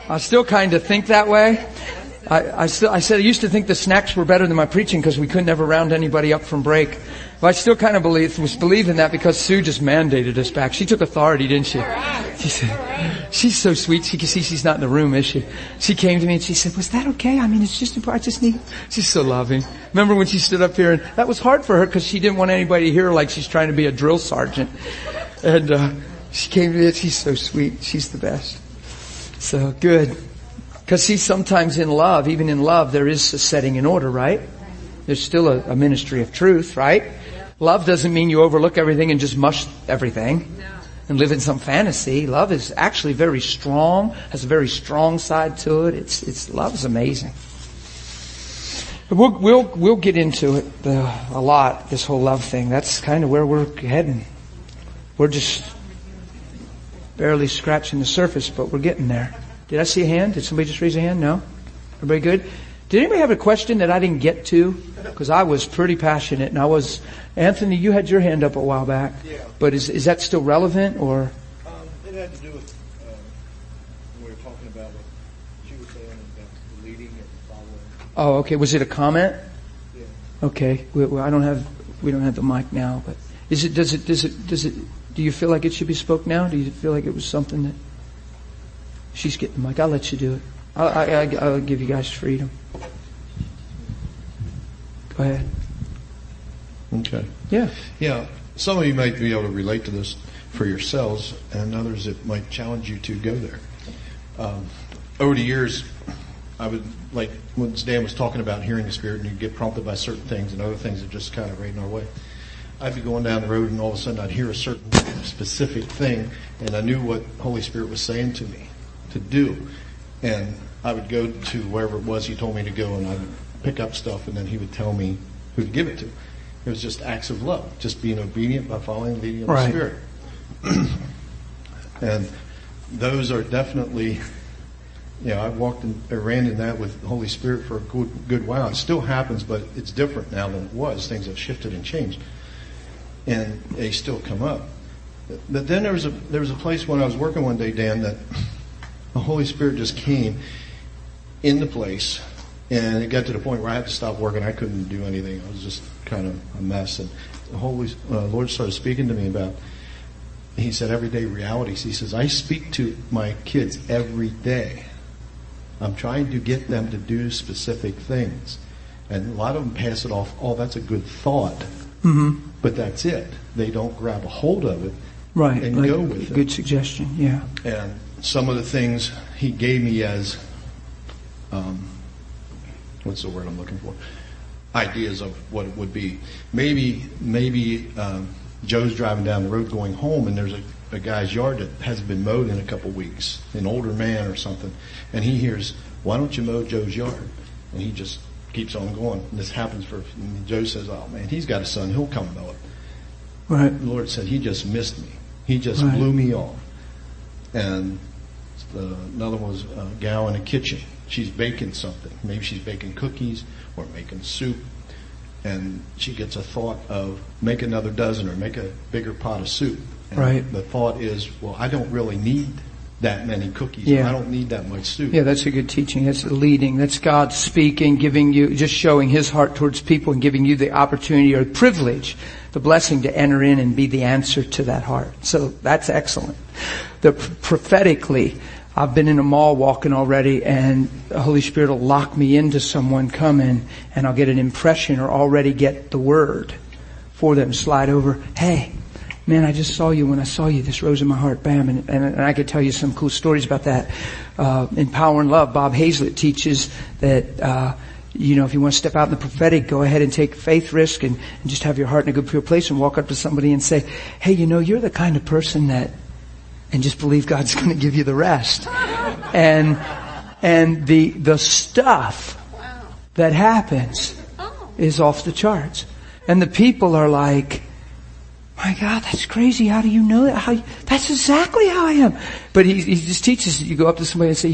I still kind of think that way. I used to think the snacks were better than my preaching because we couldn't ever round anybody up from break. But I still kind of was believing that because Sue just mandated us back. She took authority, didn't she? She said, she's so sweet. She can see she's not in the room, is she? She came to me and she said, was that okay? I mean, it's just important. I just need, she's so loving. Remember when she stood up here and that was hard for her because she didn't want anybody to hear her like she's trying to be a drill sergeant. And, she came to me and she's so sweet. She's the best. So good. Because see, sometimes in love, even in love, there is a setting in order, right? There's still a ministry of truth, right? Love doesn't mean you overlook everything and just mush everything and live in some fantasy. Love is actually very strong, has a very strong side to it. Love is amazing. We'll get into it a lot, this whole love thing. That's kind of where we're heading. We're just barely scratching the surface, but we're getting there. Did I see a hand? Did somebody just raise a hand? No? Everybody good? Did anybody have a question that I didn't get to? Because I was pretty passionate and Anthony, you had your hand up a while back. Yeah. But is that still relevant or? It had to do with, we were talking about what she was saying about the leading and following. Oh, okay. Was it a comment? Yeah. Okay. We don't have the mic now, but do you feel like it should be spoke now? Do you feel like it was something that she's getting the mic? I'll let you do it. I'll give you guys freedom. Go ahead. Okay. Yeah. Yeah. Some of you might be able to relate to this for yourselves, and others it might challenge you to go there. Over the years, I would, like when Dan was talking about hearing the Spirit and you get prompted by certain things and other things that just kind of right in our way. I'd be going down the road and all of a sudden I'd hear a certain specific thing and I knew what Holy Spirit was saying to me to do. And I would go to wherever it was he told me to go and I would pick up stuff and then he would tell me who to give it to. It was just acts of love, just being obedient by following the leading of the Spirit. And those are definitely, I walked and ran in that with the Holy Spirit for a good while. It still happens, but it's different now than it was. Things have shifted and changed. And they still come up. But then there was a place when I was working one day, Dan, that the Holy Spirit just came in the place, and it got to the point where I had to stop working. I couldn't do anything. I was just kind of a mess. And the Lord started speaking to me about, he said, everyday realities. He says, I speak to my kids every day. I'm trying to get them to do specific things. And a lot of them pass it off, oh, that's a good thought. Mm-hmm. But that's it. They don't grab a hold of it and like go with it. Good suggestion, yeah. And some of the things he gave me as, what's the word I'm looking for? Ideas of what it would be. Maybe Joe's driving down the road going home and there's a guy's yard that hasn't been mowed in a couple weeks, an older man or something, and he hears, why don't you mow Joe's yard? And he just keeps on going. And this happens and Joe says, oh man, he's got a son, he'll come mow it. Right. The Lord said, he just missed me. He just blew me off. And another one was a gal in a kitchen. She's baking something. Maybe she's baking cookies or making soup. And she gets a thought of make another dozen or make a bigger pot of soup. And the thought is, well, I don't really need that many cookies. Yeah. I don't need that much soup. Yeah, that's a good teaching. That's leading. That's God speaking, giving you, just showing His heart towards people and giving you the opportunity or privilege, the blessing to enter in and be the answer to that heart. So that's excellent. Prophetically, I've been in a mall walking already and the Holy Spirit will lock me into someone coming and I'll get an impression or already get the word for them. Slide over, hey, man, I just saw you. When I saw you, this rose in my heart, bam. And I could tell you some cool stories about that. In Power and Love, Bob Hazlett teaches that, if you want to step out in the prophetic, go ahead and take faith risk and just have your heart in a good pure place and walk up to somebody and say, hey, you're the kind of person that, and just believe God's going to give you the rest. And the stuff that happens is off the charts. And the people are like, my God, that's crazy. How do you know that? That's exactly how I am. But he just teaches you go up to somebody and say,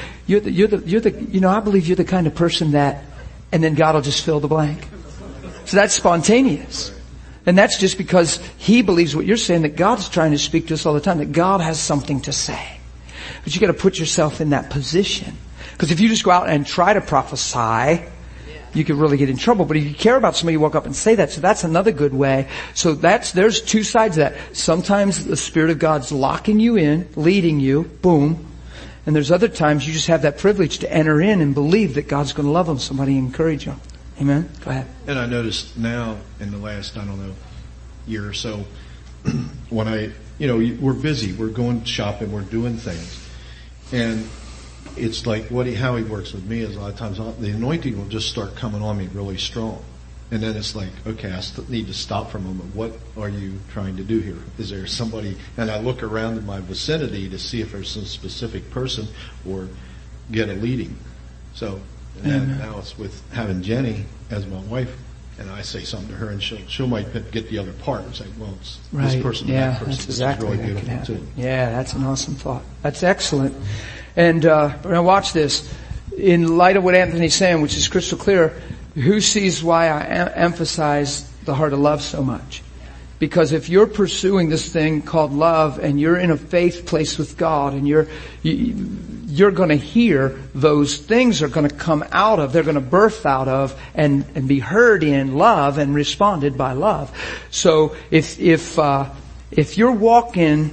I believe you're the kind of person that, and then God will just fill the blank. So that's spontaneous. And that's just because he believes what you're saying, that God's trying to speak to us all the time, that God has something to say. But you got to put yourself in that position. Because if you just go out and try to prophesy, you could really get in trouble. But if you care about somebody, you walk up and say that. So that's another good way. So there's two sides of that. Sometimes the Spirit of God's locking you in, leading you, boom. And there's other times you just have that privilege to enter in and believe that God's going to love them. Somebody encourage them. Amen? Go ahead. And I noticed now in the last, year or so, when we're busy, we're going shopping, we're doing things. And it's like how he works with me is a lot of times the anointing will just start coming on me really strong. And then it's like, okay, I need to stop for a moment. What are you trying to do here? Is there somebody? And I look around in my vicinity to see if there's some specific person or get a leading. So and now it's with having Jenny as my wife, and I say something to her, and she might get the other part and say, well, it's this person and that person. That's exactly this is really beautiful too. Yeah, that's an awesome thought. That's excellent. And now watch this. In light of what Anthony's saying, which is crystal clear, who sees why I emphasize the heart of love so much? Because if you're pursuing this thing called love and you're in a faith place with God and you're going to hear those things are going to come out of, they're going to birth out of and be heard in love and responded by love. So if you're walking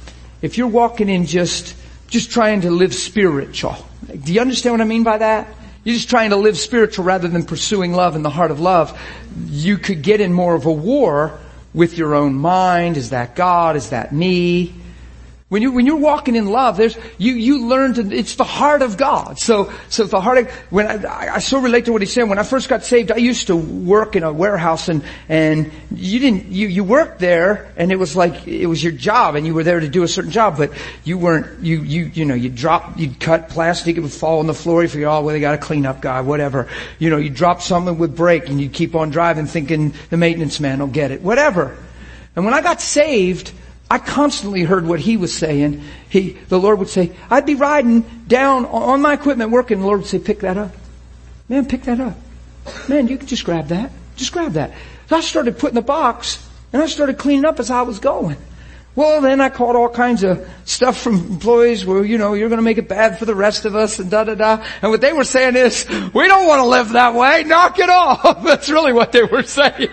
in just trying to live spiritual, do you understand what I mean by that? You're just trying to live spiritual rather than pursuing love in the heart of love. You could get in more of a war with your own mind. Is that God? Is that me? When you're walking in love, you learn it's the heart of God. So the heart of, when I so relate to what he's saying. When I first got saved, I used to work in a warehouse and you worked there and it was like, it was your job and you were there to do a certain job, but you weren't, you'd cut plastic, it would fall on the floor, you figure, they got a cleanup guy, whatever. You drop something would break and you'd keep on driving thinking the maintenance man will get it, whatever. And when I got saved, I constantly heard what he was saying. The Lord would say, I'd be riding down on my equipment working. The Lord would say, pick that up. Man, pick that up. Man, you can just grab that. Just grab that. So I started putting the box and I started cleaning up as I was going. Well, then I caught all kinds of stuff from employees where, you're going to make it bad for the rest of us and da-da-da. And what they were saying is, we don't want to live that way. Knock it off. That's really what they were saying.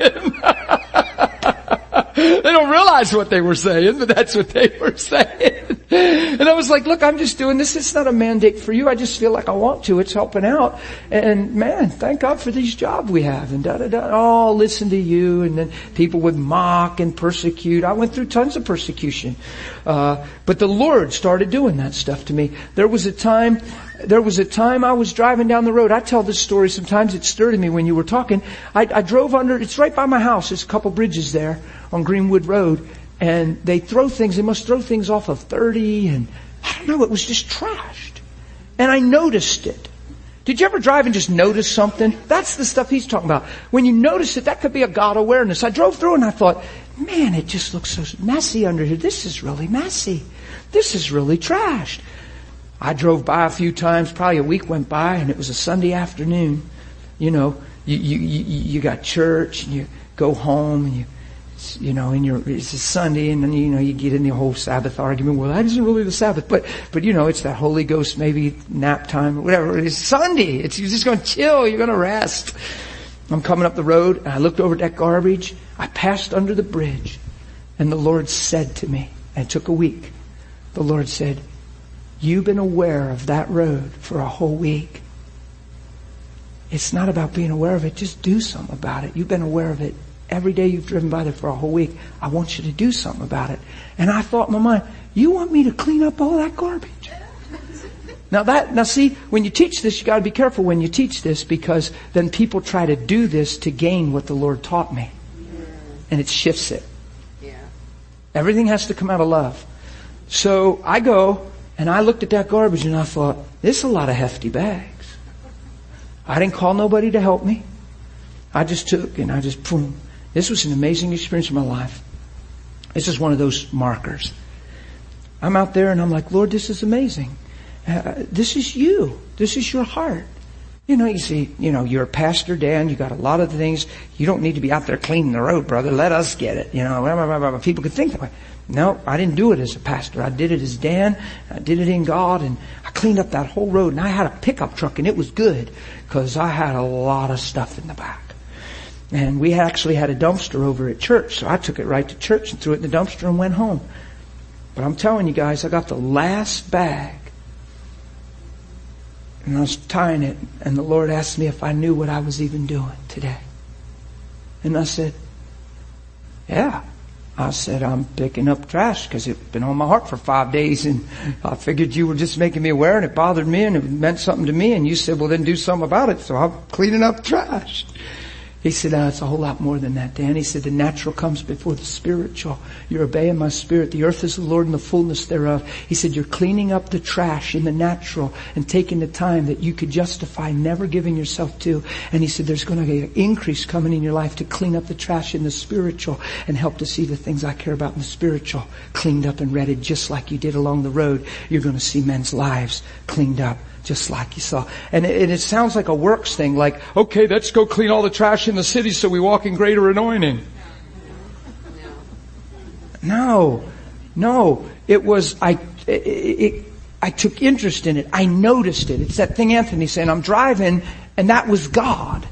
They don't realize what they were saying, but that's what they were saying. And I was like, look, I'm just doing this. It's not a mandate for you. I just feel like I want to. It's helping out. And man, thank God for these jobs we have. And da-da-da. Oh, listen to you. And then people would mock and persecute. I went through tons of persecution. But the Lord started doing that stuff to me. There was a time I was driving down the road. I tell this story sometimes. It stirred me when you were talking. I drove under, it's right by my house. There's a couple bridges there on Greenwood Road. And they must throw things off of 30 and I don't know, it was just trashed. And I noticed it. Did you ever drive and just notice something? That's the stuff he's talking about. When you notice it, that could be a God awareness. I drove through and I thought, man, it just looks so messy under here. This is really messy. This is really trashed. I drove by a few times, probably a week went by and it was a Sunday afternoon. You got church and you go home and it's a Sunday and then, you get in the whole Sabbath argument. Well, that isn't really the Sabbath, but it's that Holy Ghost, maybe nap time or whatever. It's Sunday. You're just going to chill. You're going to rest. I'm coming up the road and I looked over at that garbage. I passed under the bridge and the Lord said to me, and it took a week. The Lord said, you've been aware of that road for a whole week. It's not about being aware of it. Just do something about it. You've been aware of it. Every day you've driven by there for a whole week. I want you to do something about it. And I thought in my mind, you want me to clean up all that garbage? Now see, when you teach this, you gotta be careful when you teach this because then people try to do this to gain what the Lord taught me. And it shifts it. Yeah. Everything has to come out of love. So I go and I looked at that garbage and I thought, this is a lot of hefty bags. I didn't call nobody to help me. I just took and boom. This was an amazing experience in my life. This is one of those markers. I'm out there and I'm like, Lord, this is amazing. This is you. This is your heart. You see, you're a pastor, Dan. You got a lot of things. You don't need to be out there cleaning the road, brother. Let us get it. People could think that way. No, I didn't do it as a pastor. I did it as Dan. I did it in God, and I cleaned up that whole road. And I had a pickup truck, and it was good because I had a lot of stuff in the back. And we actually had a dumpster over at church, so I took it right to church and threw it in the dumpster and went home. But I'm telling you guys, I got the last bag, and I was tying it, and the Lord asked me if I knew what I was even doing today. And I said, yeah. I said, I'm picking up trash because it's been on my heart for 5 days, and I figured you were just making me aware, and it bothered me, and it meant something to me, and you said, well, then do something about it, so I'm cleaning up trash. He said, it's a whole lot more than that, Dan. He said, the natural comes before the spiritual. You're obeying my spirit. The earth is the Lord and the fullness thereof. He said, you're cleaning up the trash in the natural and taking the time that you could justify never giving yourself to. And he said, there's going to be an increase coming in your life to clean up the trash in the spiritual and help to see the things I care about in the spiritual cleaned up and readied just like you did along the road. You're going to see men's lives cleaned up just like you saw. And it sounds like a works thing, like, okay, let's go clean all the trash in the city so we walk in greater anointing. No. It was, I took interest in it. I noticed it. It's that thing Anthony saying, I'm driving, and that was God.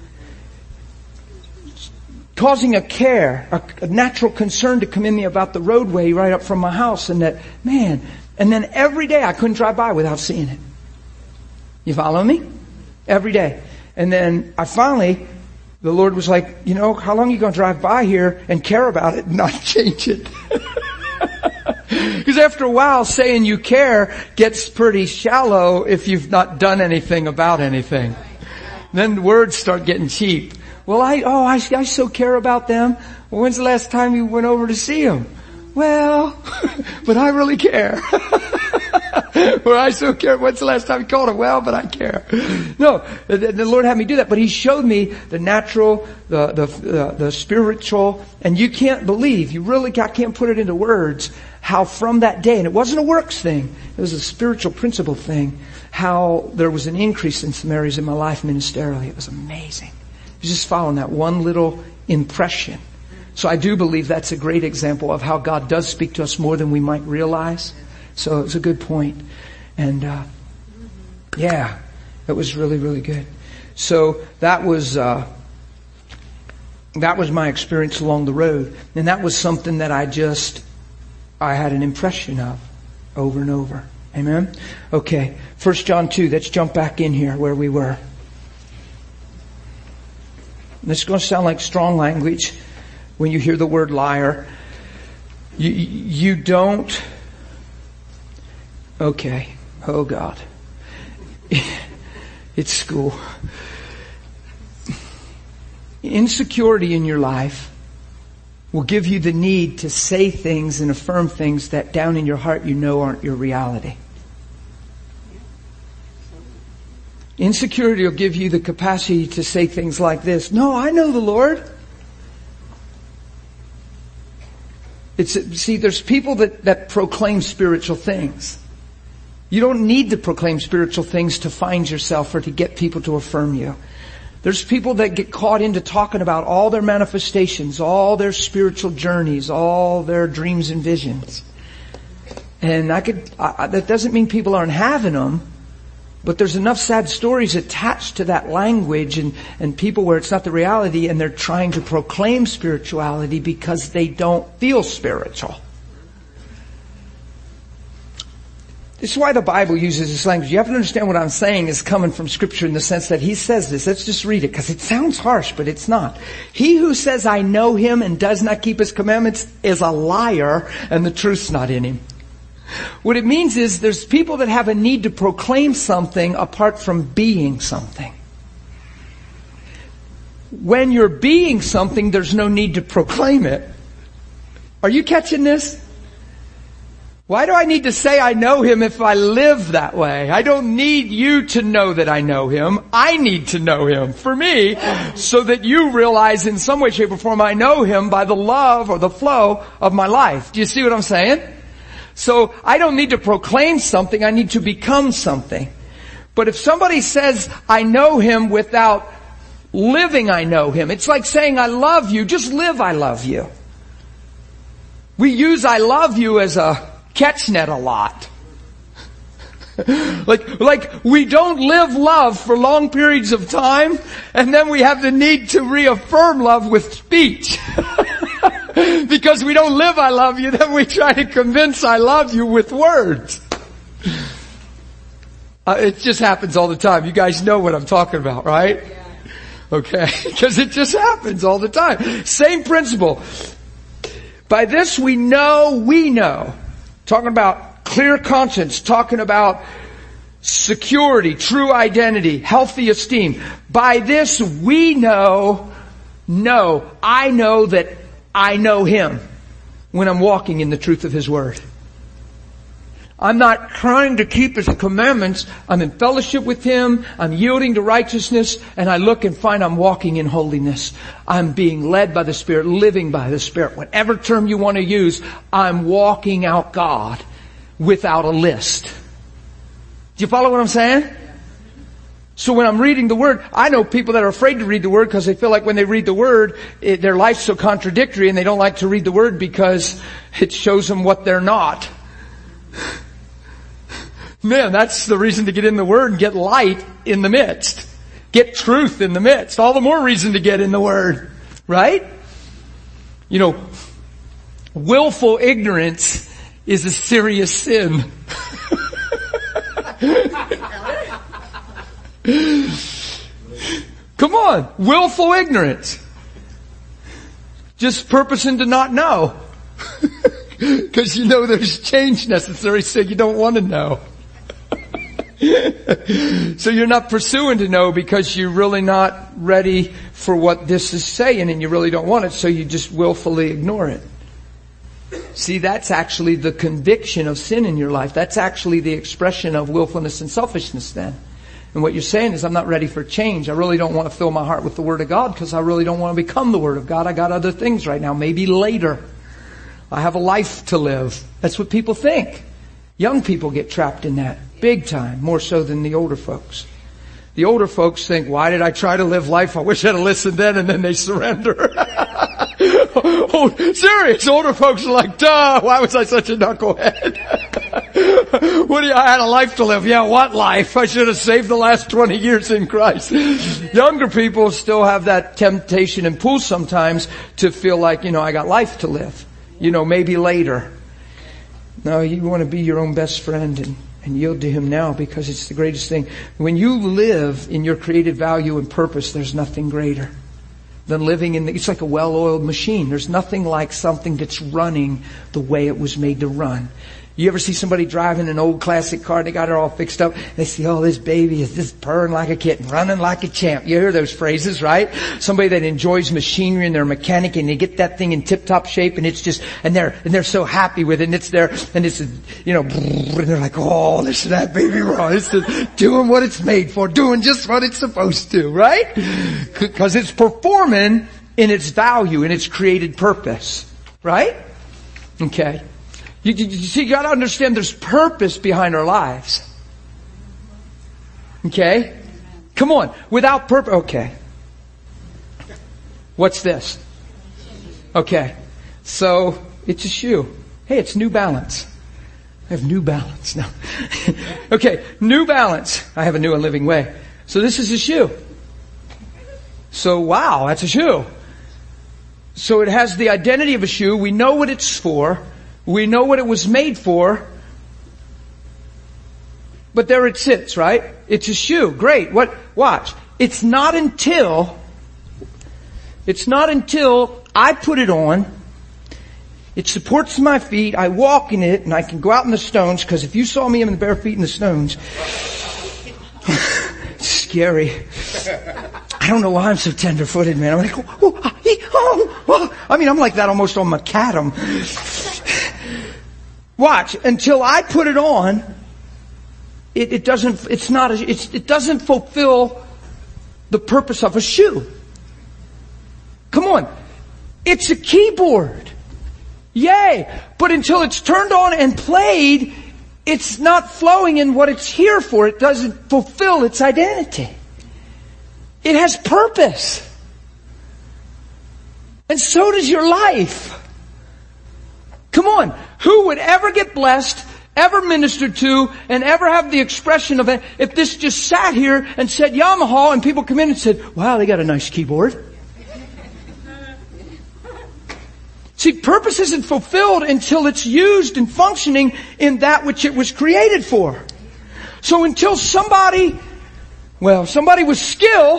Causing a care, a natural concern to come in me about the roadway right up from my house, and that, man, and then every day I couldn't drive by without seeing it. You follow me? Every day. And then the Lord was like, how long are you going to drive by here and care about it and not change it? Because after a while, saying you care gets pretty shallow if you've not done anything about anything. Then words start getting cheap. Well, I so care about them. Well, when's the last time you went over to see them? Well, but I really care. Well, I so care. When's the last time you called him? Well, but I care. No, the Lord had me do that, but He showed me the natural, the spiritual, and you can't believe, I can't put it into words, how from that day, and it wasn't a works thing, it was a spiritual principle thing, how there was an increase in some areas in my life ministerially. It was amazing. It was just following that one little impression. So I do believe that's a great example of how God does speak to us more than we might realize. So it's a good point. And, it was really, really good. So that was my experience along the road. And that was something that I had an impression of over and over. Amen? Okay. 1 John 2. Let's jump back in here where we were. This is going to sound like strong language when you hear the word liar. You don't... Okay. Oh God. It's school. Insecurity in your life will give you the need to say things and affirm things that down in your heart aren't your reality. Insecurity will give you the capacity to say things like this. No, I know the Lord. There's people that proclaim spiritual things. You don't need to proclaim spiritual things to find yourself or to get people to affirm you. There's people that get caught into talking about all their manifestations, all their spiritual journeys, all their dreams and visions. And that doesn't mean people aren't having them, but there's enough sad stories attached to that language and people where it's not the reality, and they're trying to proclaim spirituality because they don't feel spiritual. This is why the Bible uses this language. You have to understand what I'm saying is coming from Scripture in the sense that He says this. Let's just read it because it sounds harsh, but it's not. He who says, I know Him and does not keep His commandments is a liar, and the truth's not in him. What it means is there's people that have a need to proclaim something apart from being something. When you're being something, there's no need to proclaim it. Are you catching this? Why do I need to say I know Him if I live that way? I don't need you to know that I know Him. I need to know Him for me so that you realize in some way, shape, or form I know Him by the love or the flow of my life. Do you see what I'm saying? So I don't need to proclaim something. I need to become something. But if somebody says I know Him without living I know Him, it's like saying I love you. Just live I love you. We use I love you as a catch net a lot. like we don't live love for long periods of time, and then we have the need to reaffirm love with speech. Because we don't live I love you, then we try to convince I love you with words. It just happens all the time. You guys know what I'm talking about, right? Yeah. Okay? Because it just happens all the time. Same principle. By this we know. Talking about clear conscience, talking about security, true identity, healthy esteem. By this we know, I know that I know Him when I'm walking in the truth of His Word. I'm not trying to keep His commandments. I'm in fellowship with Him. I'm yielding to righteousness, and I look and find I'm walking in holiness. I'm being led by the Spirit, living by the Spirit. Whatever term you want to use, I'm walking out God without a list. Do you follow what I'm saying? So when I'm reading the Word, I know people that are afraid to read the Word because they feel like when they read the Word, their life's so contradictory, and they don't like to read the Word because it shows them what they're not. Man, that's the reason to get in the Word and get light in the midst. Get truth in the midst. All the more reason to get in the Word. Right? You know, willful ignorance is a serious sin. Come on. Willful ignorance. Just purposing to not know. Because you know there's change necessary, so you don't want to know. So you're not pursuing to know because you're really not ready for what this is saying, and you really don't want it, so you just willfully ignore it. See, that's actually the conviction of sin in your life. That's actually the expression of willfulness and selfishness then. And what you're saying is, I'm not ready for change. I really don't want to fill my heart with the Word of God because I really don't want to become the Word of God. I got other things right now. Maybe later. I have a life to live. That's what people think. Young people get trapped in that big time, more so than the older folks. The older folks think, why did I try to live life? I wish I'd have listened then, and then they surrender. Oh, serious. Older folks are like, duh, why was I such a knucklehead? I had a life to live. Yeah, what life? I should have saved the last 20 years in Christ. Younger people still have that temptation and pull sometimes to feel like, I got life to live. Maybe later. No, you want to be your own best friend and yield to Him now because it's the greatest thing. When you live in your created value and purpose, there's nothing greater than living it's like a well-oiled machine. There's nothing like something that's running the way it was made to run. You ever see somebody driving an old classic car and they got it all fixed up? They see, oh, this baby is just purring like a kitten, running like a champ. You hear those phrases, right? Somebody that enjoys machinery and they're a mechanic and they get that thing in tip-top shape and it's just, and they're so happy with it and it's there, and it's, and they're like, oh, listen to that baby roar. It's doing what it's made for, doing just what it's supposed to, right? Because it's performing in its value, in its created purpose, right? Okay. You see, you gotta understand there's purpose behind our lives. Okay? Come on. Without purpose. Okay. What's this? Okay. So, it's a shoe. Hey, it's New Balance. I have New Balance now. Okay. New Balance. I have a new and living way. So this is a shoe. So wow, that's a shoe. So it has the identity of a shoe. We know what it's for. We know what it was made for. But there it sits, right? It's a shoe. Great. Watch. It's not until I put it on, it supports my feet, I walk in it, and I can go out in the stones, because if you saw me in the bare feet in the stones, it's scary. I don't know why I'm so tender-footed, man. I'm like, I'm like that almost on macadam. Watch, until I put it on, it doesn't fulfill the purpose of a shoe. Come on. It's a keyboard. Yay. But until it's turned on and played, it's not flowing in what it's here for. It doesn't fulfill its identity. It has purpose. And so does your life. Come on. Who would ever get blessed, ever ministered to, and ever have the expression of it if this just sat here and said Yamaha and people come in and said, wow, they got a nice keyboard. See, purpose isn't fulfilled until it's used and functioning in that which it was created for. So until somebody with skill,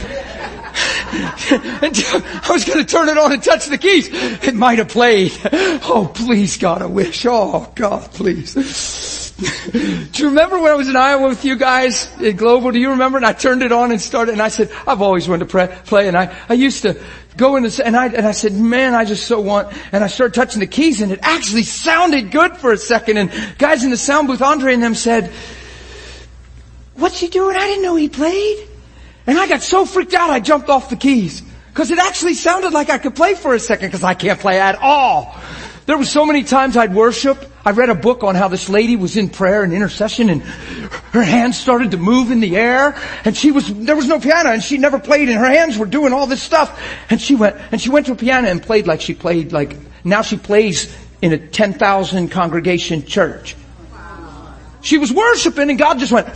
I was going to turn it on and touch the keys. It might have played. Oh, please, God, I wish. Oh, God, please. Do you remember when I was in Iowa with you guys at Global? Do you remember? And I turned it on and started, and I said, I've always wanted to play. And I used to go in and I said, man, I just so want, and I started touching the keys, and it actually sounded good for a second. And guys in the sound booth, Andre and them said, what's he doing? I didn't know he played. And I got so freaked out I jumped off the keys. Because it actually sounded like I could play for a second, because I can't play at all. There were so many times I'd worship. I read a book on how this lady was in prayer and intercession, and her hands started to move in the air, and there was no piano, and she never played, and her hands were doing all this stuff. And she went to a piano and played like she played now she plays in a 10,000 congregation church. She was worshiping, and God just went,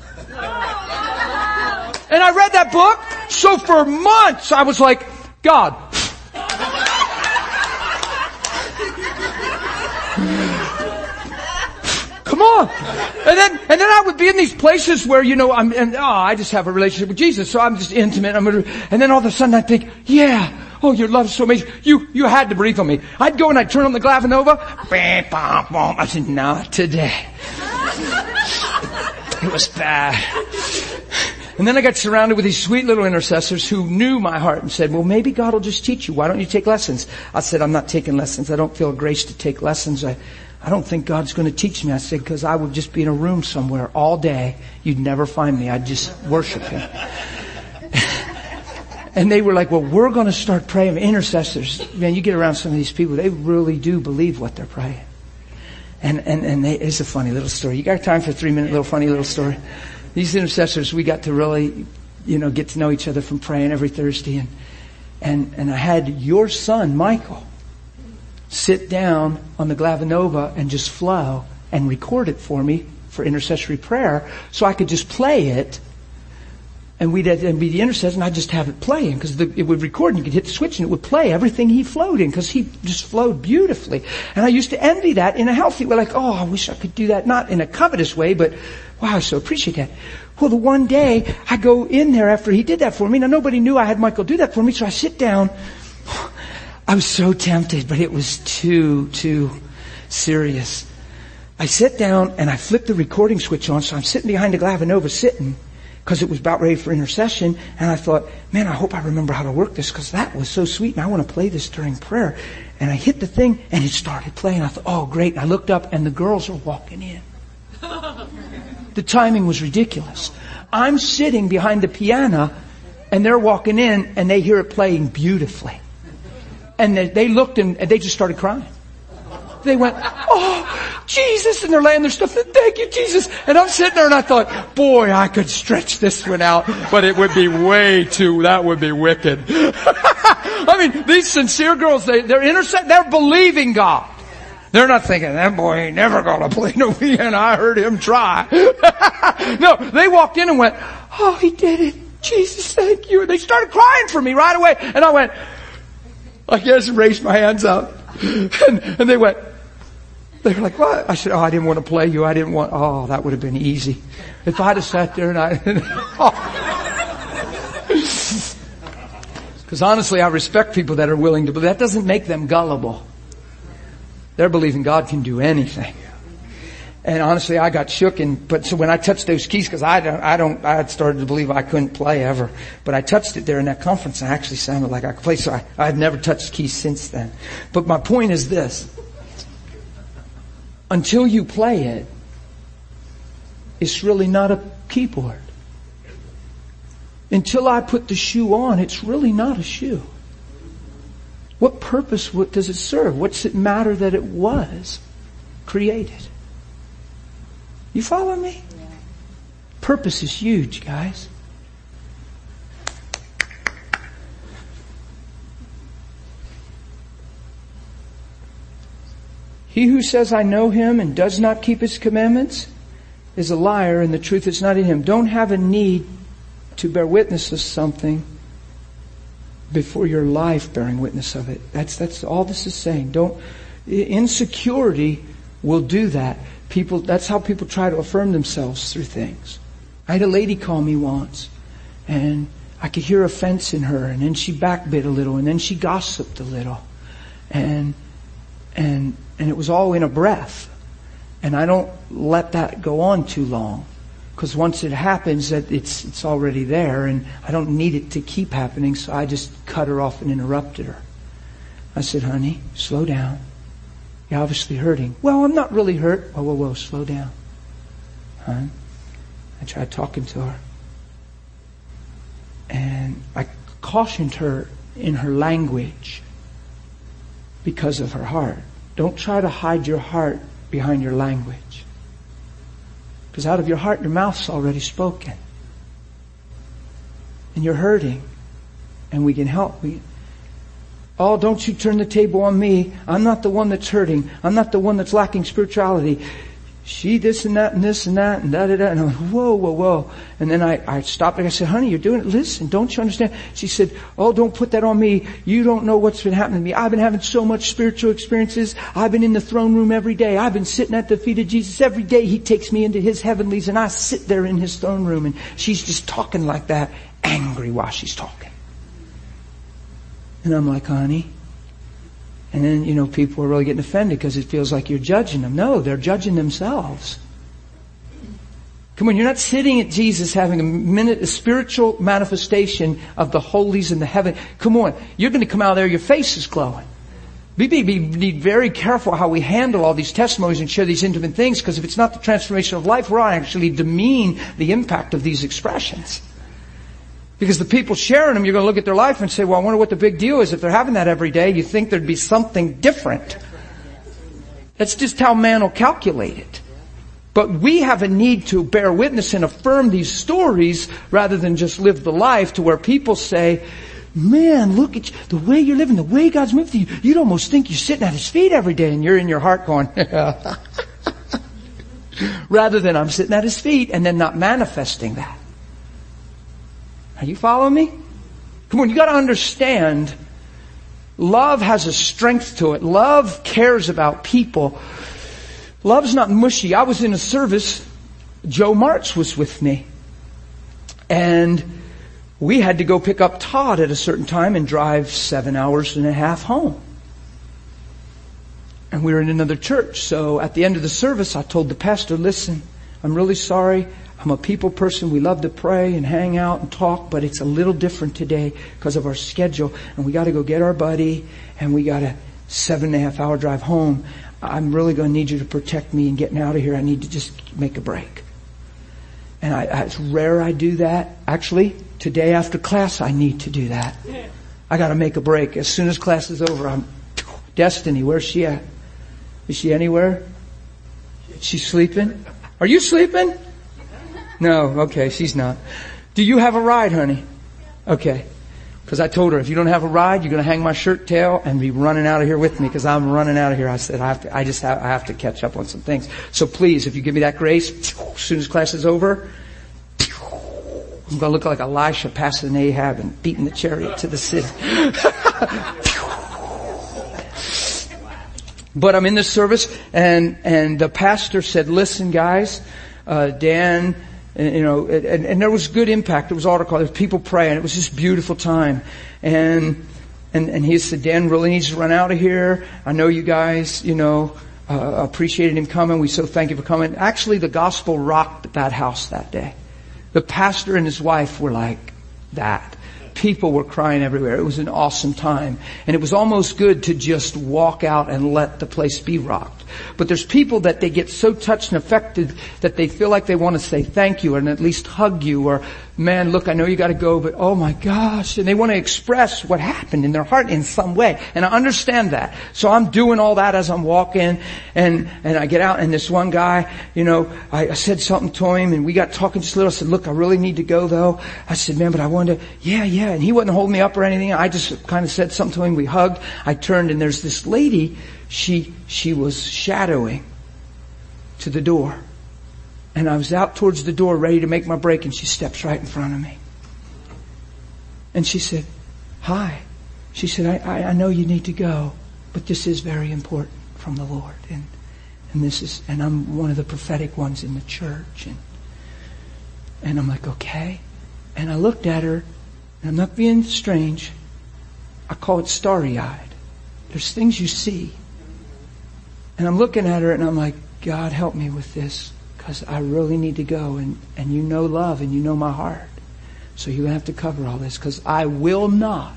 and I read that book, so for months I was like, God. Come on. And then I would be in these places where, I just have a relationship with Jesus, so I'm just intimate. And then all of a sudden I think, yeah, oh, your love is so amazing. You had to breathe on me. I'd go and I'd turn on the Glavinova. I said, not today. It was bad. And then I got surrounded with these sweet little intercessors who knew my heart and said, well, maybe God will just teach you. Why don't you take lessons? I said, I'm not taking lessons. I don't feel grace to take lessons. I don't think God's going to teach me. I said, because I would just be in a room somewhere all day. You'd never find me. I'd just worship Him. And they were like, well, we're going to start praying. Intercessors, man, you get around some of these people, they really do believe what they're praying. And it's a funny little story. You got time for a 3-minute little funny little story? These intercessors, we got to really, get to know each other from praying every Thursday. And I had your son, Michael, sit down on the Glavinova and just flow and record it for me for intercessory prayer, so I could just play it, and we'd be the intercessor, and I'd just have it playing, because it would record, and you could hit the switch and it would play everything he flowed in, because he just flowed beautifully. And I used to envy that in a healthy way, like, oh, I wish I could do that, not in a covetous way, but wow, I so appreciate that. Well, the one day I go in there after he did that for me. Now, nobody knew I had Michael do that for me, so I sit down. I was so tempted, but it was too serious. I sit down and I flip the recording switch on, so I'm sitting behind the Glavinova sitting, because it was about ready for intercession. And I thought, man, I hope I remember how to work this, because that was so sweet, and I want to play this during prayer. And I hit the thing and it started playing. I thought, oh, great. And I looked up and the girls are walking in. The timing was ridiculous. I'm sitting behind the piano and they're walking in and they hear it playing beautifully. And they looked and they just started crying. They went, oh, Jesus, and they're laying their stuff. Thank you, Jesus. And I'm sitting there and I thought, boy, I could stretch this one out, but it would be that would be wicked. I mean, these sincere girls, they're believing God. They're not thinking, that boy ain't never gonna play no piano. I heard him try. No, they walked in and went, oh, he did it. Jesus, thank you. And they started crying for me right away. And I went, I guess, raised my hands up. And they were like, what? I said, oh, I didn't want to play you. Oh, that would have been easy. If I'd have sat there because honestly, I respect people that are willing to, but that doesn't make them gullible. They're believing God can do anything. And honestly, I got shook, so when I touched those keys, because I had started to believe I couldn't play ever, but I touched it there in that conference and I actually sounded like I could play, so I've never touched keys since then. But my point is this: until you play it, it's really not a keyboard. Until I put the shoe on, it's really not a shoe. What purpose does it serve? What's it matter that it was created? You follow me? Yeah. Purpose is huge, guys. He who says, I know him and does not keep his commandments is a liar, and the truth is not in him. Don't have a need to bear witness of something before your life bearing witness of it. That's all this is saying. Insecurity will do that. That's how people try to affirm themselves through things. I had a lady call me once, and I could hear offense in her, and then she backbit a little, and then she gossiped a little. And it was all in a breath. And I don't let that go on too long. Because once it happens, that it's already there, and I don't need it to keep happening, so I just cut her off and interrupted her. I said, honey, slow down. You're obviously hurting. Well, I'm not really hurt. Whoa, slow down. Hon? I tried talking to her. And I cautioned her in her language because of her heart. Don't try to hide your heart behind your language. Because out of your heart, your mouth's already spoken. And you're hurting. And we can help. Oh, don't you turn the table on me. I'm not the one that's hurting. I'm not the one that's lacking spirituality. She this and that and this and that and da-da-da. And I went, whoa. And then I stopped and I said, honey, you're doing it. Listen, don't you understand? She said, oh, don't put that on me. You don't know what's been happening to me. I've been having so much spiritual experiences. I've been in the throne room every day. I've been sitting at the feet of Jesus. Every day he takes me into his heavenlies and I sit there in his throne room. And she's just talking like that, angry while she's talking. And I'm like, honey. And then, people are really getting offended because it feels like you're judging them. No, they're judging themselves. Come on, you're not sitting at Jesus having a spiritual manifestation of the holies in the heaven. Come on, you're going to come out of there, your face is glowing. We need very careful how we handle all these testimonies and share these intimate things, because if it's not the transformation of life, we're actually demean the impact of these expressions. Because the people sharing them, you're going to look at their life and say, well, I wonder what the big deal is. If they're having that every day, you think there'd be something different. That's just how man will calculate it. But we have a need to bear witness and affirm these stories rather than just live the life to where people say, man, look at you, the way you're living, the way God's moved you. You'd almost think you're sitting at his feet every day, and you're in your heart going, rather than I'm sitting at his feet and then not manifesting that. Are you following me? Come on, you got to understand, love has a strength to it. Love cares about people. Love's not mushy. I was in a service, Joe Martz was with me, and we had to go pick up Todd at a certain time and drive 7.5 hours home. And we were in another church, so at the end of the service I told the pastor, listen, I'm really sorry. I'm a people person. We love to pray and hang out and talk, but it's a little different today because of our schedule. And we got to go get our buddy, and we got a 7.5 hour drive home. I'm really going to need you to protect me in getting out of here. I need to just make a break. And it's rare I do that. Actually, today after class, I need to do that. I got to make a break. As soon as class is over, Destiny, where's she at? Is she anywhere? Is she sleeping? Are you sleeping? No, okay, she's not. Do you have a ride, honey? Okay. Because I told her, if you don't have a ride, you're going to hang my shirt tail and be running out of here with me, because I'm running out of here. I said, I have to catch up on some things. So please, if you give me that grace, as soon as class is over, I'm going to look like Elisha passing Ahab and beating the chariot to the city. But I'm in this service, and the pastor said, listen, guys, Dan, and there was good impact. There was article. There was people praying. It was just a beautiful time. And he said, Dan really needs to run out of here. I know you guys, appreciated him coming. We so thank you for coming. Actually, the gospel rocked that house that day. The pastor and his wife were like that. People were crying everywhere. It was an awesome time. And it was almost good to just walk out and let the place be rocked. But there's people that they get so touched and affected that they feel like they want to say thank you and at least hug you or man, look, I know you got to go, but oh my gosh. And they want to express what happened in their heart in some way. And I understand that. So I'm doing all that as I'm walking, and I get out, and this one guy, I said something to him, and we got talking just a little. I said, look, I really need to go though. I said, man, but I wanted to, yeah. And he wasn't holding me up or anything. I just kind of said something to him. We hugged. I turned, and there's this lady, she was shadowing to the door. And I was out towards the door ready to make my break, and she steps right in front of me. And she said, hi. She said, I know you need to go, but this is very important from the Lord. And I'm one of the prophetic ones in the church. And I'm like, okay. And I looked at her, and I'm not being strange. I call it starry-eyed. There's things you see. And I'm looking at her, and I'm like, God, help me with this. Because I really need to go, and you know love, and you know my heart. So you have to cover all this, because I will not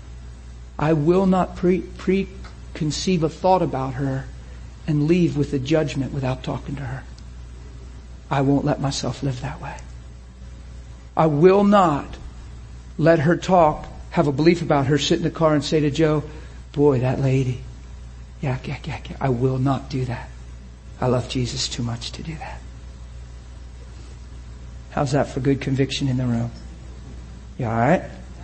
preconceive a thought about her and leave with a judgment without talking to her. I won't let myself live that way. I will not let her talk, have a belief about her, sit in the car and say to Joe, boy, that lady. Yeah. I will not do that. I love Jesus too much to do that. How's that for good conviction in the room? You all right?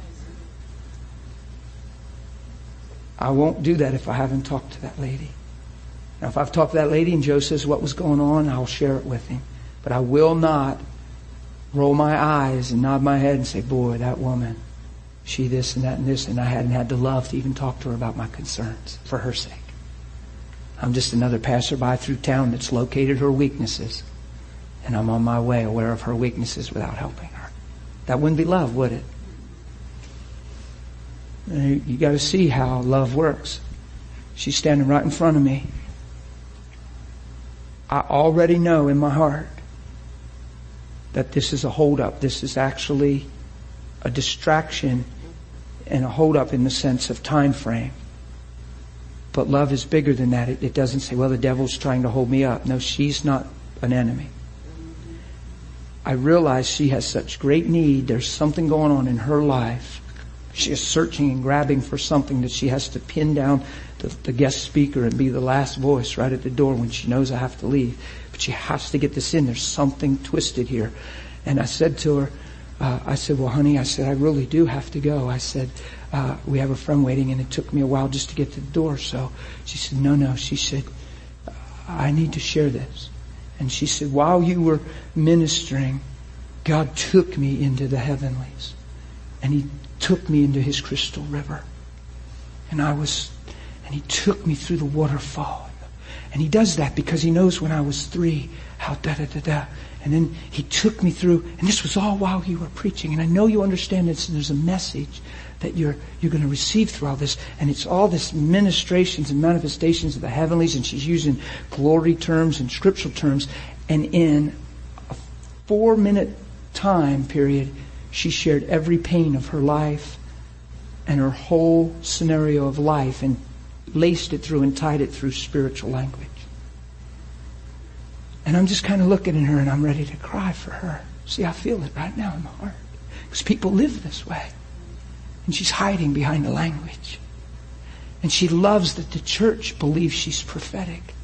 I won't do that if I haven't talked to that lady. Now, if I've talked to that lady and Joe says what was going on, I'll share it with him. But I will not roll my eyes and nod my head and say, boy, that woman, she this and that and this, and I hadn't had the love to even talk to her about my concerns for her sake. I'm just another passerby through town that's located her weaknesses. And I'm on my way aware of her weaknesses without helping her. That wouldn't be love, would it? You got to see how love works. She's standing right in front of me. I already know in my heart that this is a hold-up. This is actually a distraction and a hold-up in the sense of time frame. But love is bigger than that. It doesn't say, well, the devil's trying to hold me up. No, she's not an enemy. I realize she has such great need. There's something going on in her life. She is searching and grabbing for something that she has to pin down the guest speaker and be the last voice right at the door when she knows I have to leave. But she has to get this in. There's something twisted here. And I said to her, I said, well, honey, I really do have to go. I said, we have a friend waiting, and it took me a while just to get to the door. So she said, no. She said, I need to share this. And she said, while you were ministering, God took me into the heavenlies. And He took me into His crystal river. And He took me through the waterfall. And He does that because He knows when I was 3, how da-da-da-da. And then He took me through, and this was all while you were preaching. And I know you understand this, and there's a message that you're going to receive through all this. And it's all this ministrations and manifestations of the heavenlies, and she's using glory terms and scriptural terms. And in a 4-minute time period, she shared every pain of her life and her whole scenario of life and laced it through and tied it through spiritual language. And I'm just kind of looking at her, and I'm ready to cry for her. See, I feel it right now in my heart. Because people live this way. And she's hiding behind the language. And she loves that the church believes she's prophetic.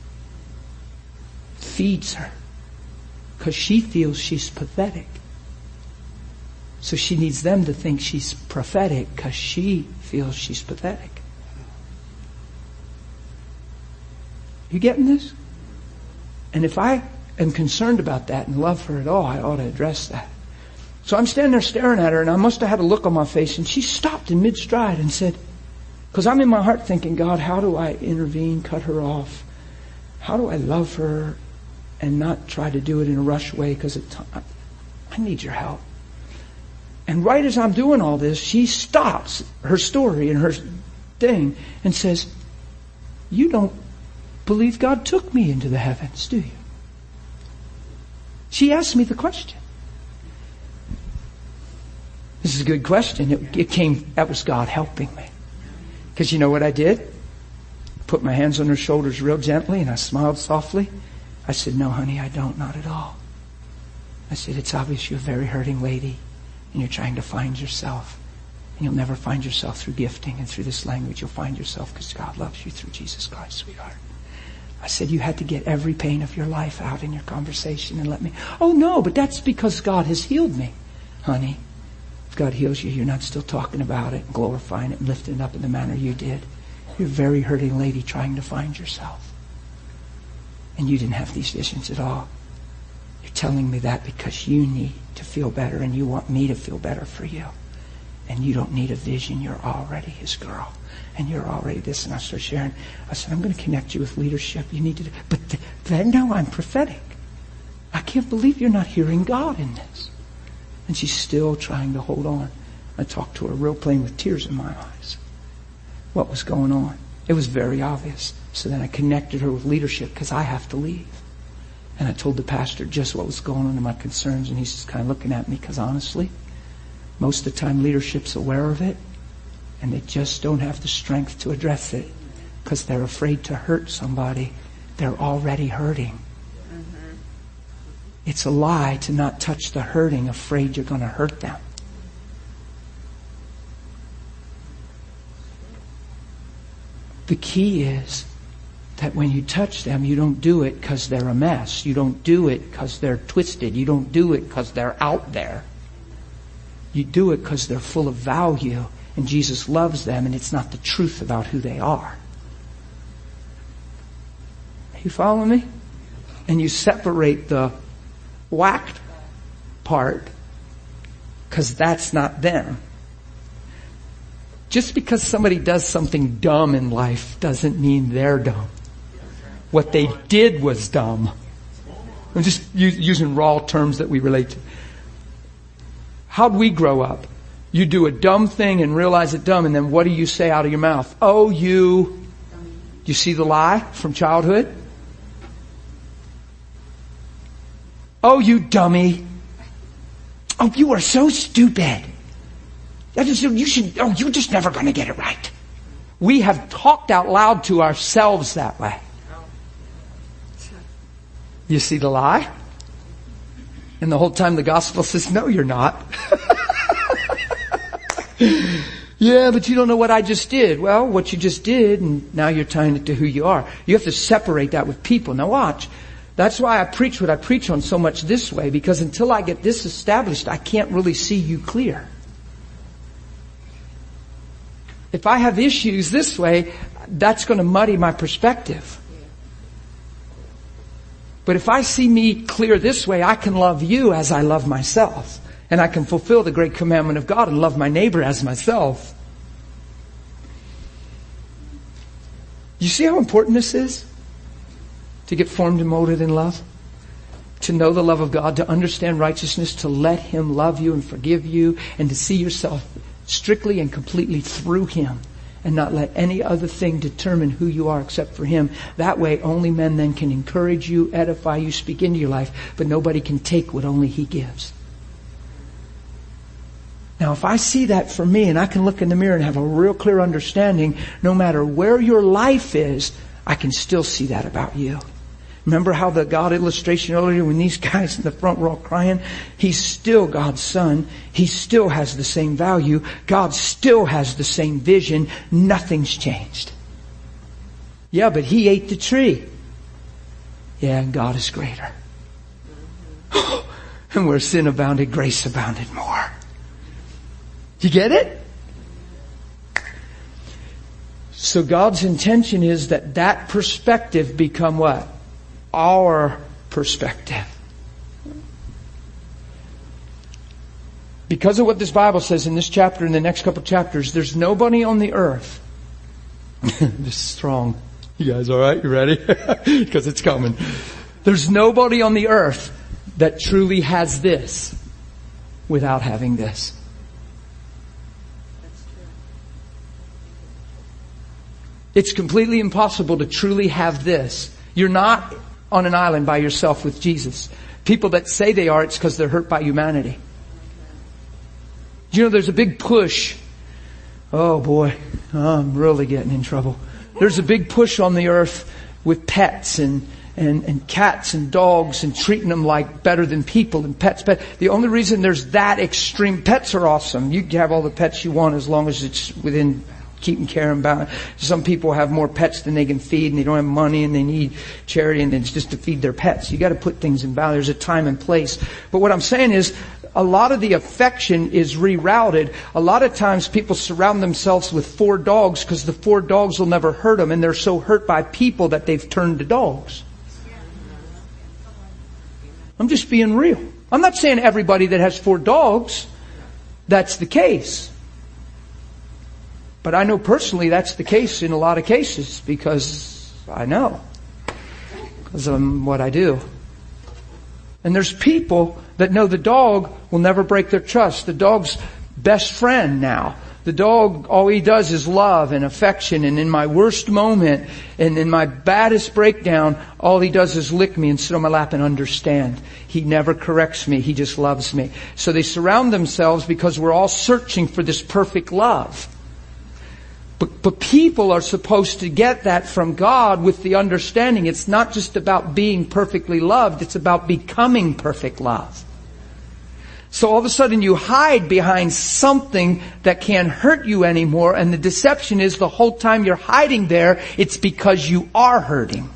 Feeds her. Because she feels she's pathetic. So she needs them to think she's prophetic because she feels she's pathetic. You getting this? And if I am concerned about that and love her at all, I ought to address that. So I'm standing there staring at her, and I must have had a look on my face, and she stopped in mid-stride and said, because I'm in my heart thinking, God, how do I intervene, cut her off? How do I love her and not try to do it in a rush way because I need your help. And right as I'm doing all this, she stops her story and her thing and says, you don't believe God took me into the heavens, do you? She asked me the question. This is a good question. That was God helping me. Because you know what I did? Put my hands on her shoulders real gently and I smiled softly. I said, no, honey, I don't, not at all. I said, it's obvious you're a very hurting lady and you're trying to find yourself. And you'll never find yourself through gifting and through this language. You'll find yourself because God loves you through Jesus Christ, sweetheart. I said, you had to get every pain of your life out in your conversation and let me. Oh no, but that's because God has healed me. Honey, if God heals you, you're not still talking about it, glorifying it, and lifting it up in the manner you did. You're a very hurting lady trying to find yourself. And you didn't have these visions at all. You're telling me that because you need to feel better and you want me to feel better for you. And you don't need a vision. You're already his girl. And you're already this. And I started sharing. I said, I'm going to connect you with leadership. You need to do. But then now I'm prophetic. I can't believe you're not hearing God in this. And she's still trying to hold on. I talked to her real plain with tears in my eyes. What was going on? It was very obvious. So then I connected her with leadership because I have to leave. And I told the pastor just what was going on and my concerns. And he's just kind of looking at me because honestly, most of the time leadership's aware of it and they just don't have the strength to address it because they're afraid to hurt somebody. They're already hurting. Mm-hmm. It's a lie to not touch the hurting, afraid you're going to hurt them. The key is that when you touch them, you don't do it because they're a mess. You don't do it because they're twisted. You don't do it because they're out there. You do it because they're full of value and Jesus loves them and it's not the truth about who they are. You follow me? And you separate the whacked part because that's not them. Just because somebody does something dumb in life doesn't mean they're dumb. What they did was dumb. I'm just using raw terms that we relate to. How'd we grow up? You do a dumb thing and realize it's dumb, and then what do you say out of your mouth? Oh, you see the lie from childhood? Oh, you dummy. Oh, you are so stupid. You're just never going to get it right. We have talked out loud to ourselves that way. You see the lie? And the whole time the gospel says, no, you're not. Yeah, but you don't know what I just did. Well, what you just did, and now you're tying it to who you are. You have to separate that with people. Now watch. That's why I preach what I preach on so much this way, because until I get this established, I can't really see you clear. If I have issues this way, that's going to muddy my perspective. But if I see me clear this way, I can love you as I love myself. And I can fulfill the great commandment of God and love my neighbor as myself. You see how important this is? To get formed and molded in love? To know the love of God, to understand righteousness, to let Him love you and forgive you, and to see yourself strictly and completely through Him. And not let any other thing determine who you are except for Him. That way only men then can encourage you, edify you, speak into your life, but nobody can take what only He gives. Now if I see that for me and I can look in the mirror and have a real clear understanding, no matter where your life is, I can still see that about you. Remember how the God illustration earlier when these guys in the front were all crying? He's still God's son. He still has the same value. God still has the same vision. Nothing's changed. Yeah, but he ate the tree. Yeah, and God is greater. And where sin abounded, grace abounded more. You get it? So God's intention is that perspective become what? Our perspective. Because of what this Bible says in this chapter and the next couple chapters, there's nobody on the earth. This is strong. You guys alright? You ready? Because it's coming. There's nobody on the earth that truly has this without having this. It's completely impossible to truly have this. You're not on an island by yourself with Jesus. People that say they are, it's because they're hurt by humanity. You know, there's a big push. Oh boy, I'm really getting in trouble. There's a big push on the earth with pets and and cats and dogs and treating them like better than people and pets. But the only reason there's that extreme, pets are awesome. You can have all the pets you want as long as it's within keeping care and balance. Some people have more pets than they can feed, and they don't have money, and they need charity, and it's just to feed their pets. You got to put things in balance. There's a time and place. But what I'm saying is, a lot of the affection is rerouted. A lot of times people surround themselves with 4 dogs because the 4 dogs will never hurt them, and they're so hurt by people that they've turned to dogs. I'm just being real. I'm not saying everybody that has 4 dogs, that's the case. But I know personally that's the case in a lot of cases because I know. Because of what I do. And there's people that know the dog will never break their trust. The dog's best friend now. The dog, all he does is love and affection. And in my worst moment and in my baddest breakdown, all he does is lick me and sit on my lap and understand. He never corrects me. He just loves me. So they surround themselves because we're all searching for this perfect love. But people are supposed to get that from God with the understanding it's not just about being perfectly loved, it's about becoming perfect love. So all of a sudden you hide behind something that can't hurt you anymore, and the deception is the whole time you're hiding there, it's because you are hurting.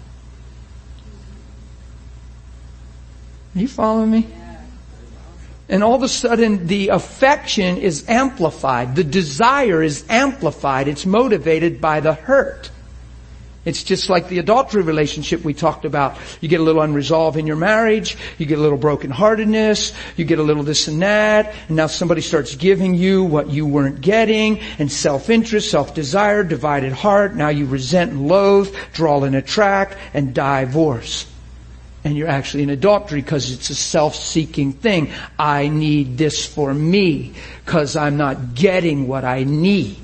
Are you following me? And all of a sudden the affection is amplified. The desire is amplified. It's motivated by the hurt. It's just like the adultery relationship we talked about. You get a little unresolved in your marriage. You get a little brokenheartedness. You get a little this and that. And now somebody starts giving you what you weren't getting. And self-interest, self-desire, divided heart. Now you resent and loathe, draw and attract, and divorce. And you're actually in adultery because it's a self-seeking thing. I need this for me because I'm not getting what I need.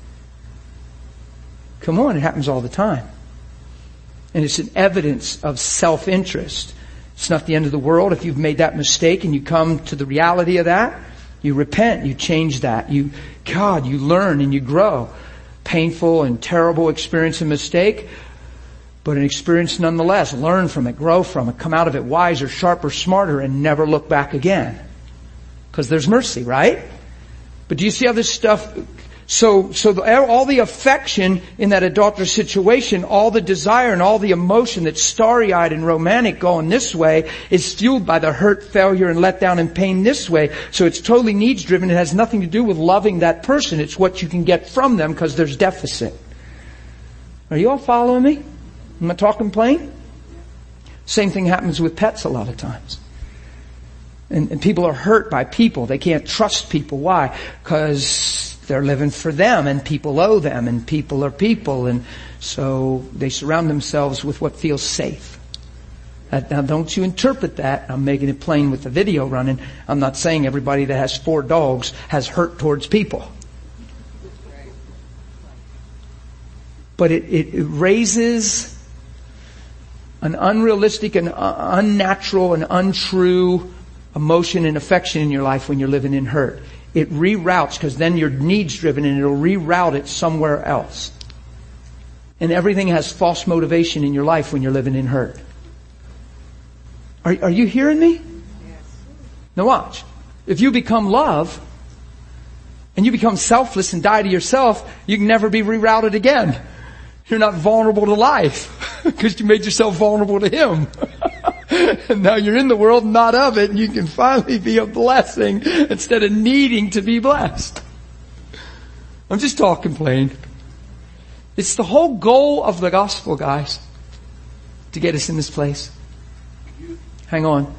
Come on, it happens all the time. And it's an evidence of self-interest. It's not the end of the world if you've made that mistake and you come to the reality of that. You repent, you change that. You learn and you grow. Painful and terrible experience and mistake. But an experience nonetheless. Learn from it, grow from it, come out of it wiser, sharper, smarter, and never look back again. Because there's mercy, right? But do you see how this stuff... So all the affection in that adulterous situation, all the desire and all the emotion that's starry-eyed and romantic going this way is fueled by the hurt, failure, and letdown and pain this way. So it's totally needs-driven. It has nothing to do with loving that person. It's what you can get from them because there's deficit. Are you all following me? Am I talking plain? Same thing happens with pets a lot of times. And people are hurt by people. They can't trust people. Why? Because they're living for them and people owe them and people are people. And so they surround themselves with what feels safe. Now don't you interpret that. I'm making it plain with the video running. I'm not saying everybody that has 4 dogs has hurt towards people. But it raises an unrealistic and unnatural and untrue emotion and affection in your life when you're living in hurt. It reroutes because then you're needs driven and it'll reroute it somewhere else. And everything has false motivation in your life when you're living in hurt. Are you hearing me? Yes. Now watch. If you become love and you become selfless and die to yourself, you can never be rerouted again. You're not vulnerable to life because you made yourself vulnerable to Him. And now you're in the world, not of it, and you can finally be a blessing instead of needing to be blessed. I'm just talking plain. It's the whole goal of the gospel, guys, to get us in this place. Hang on.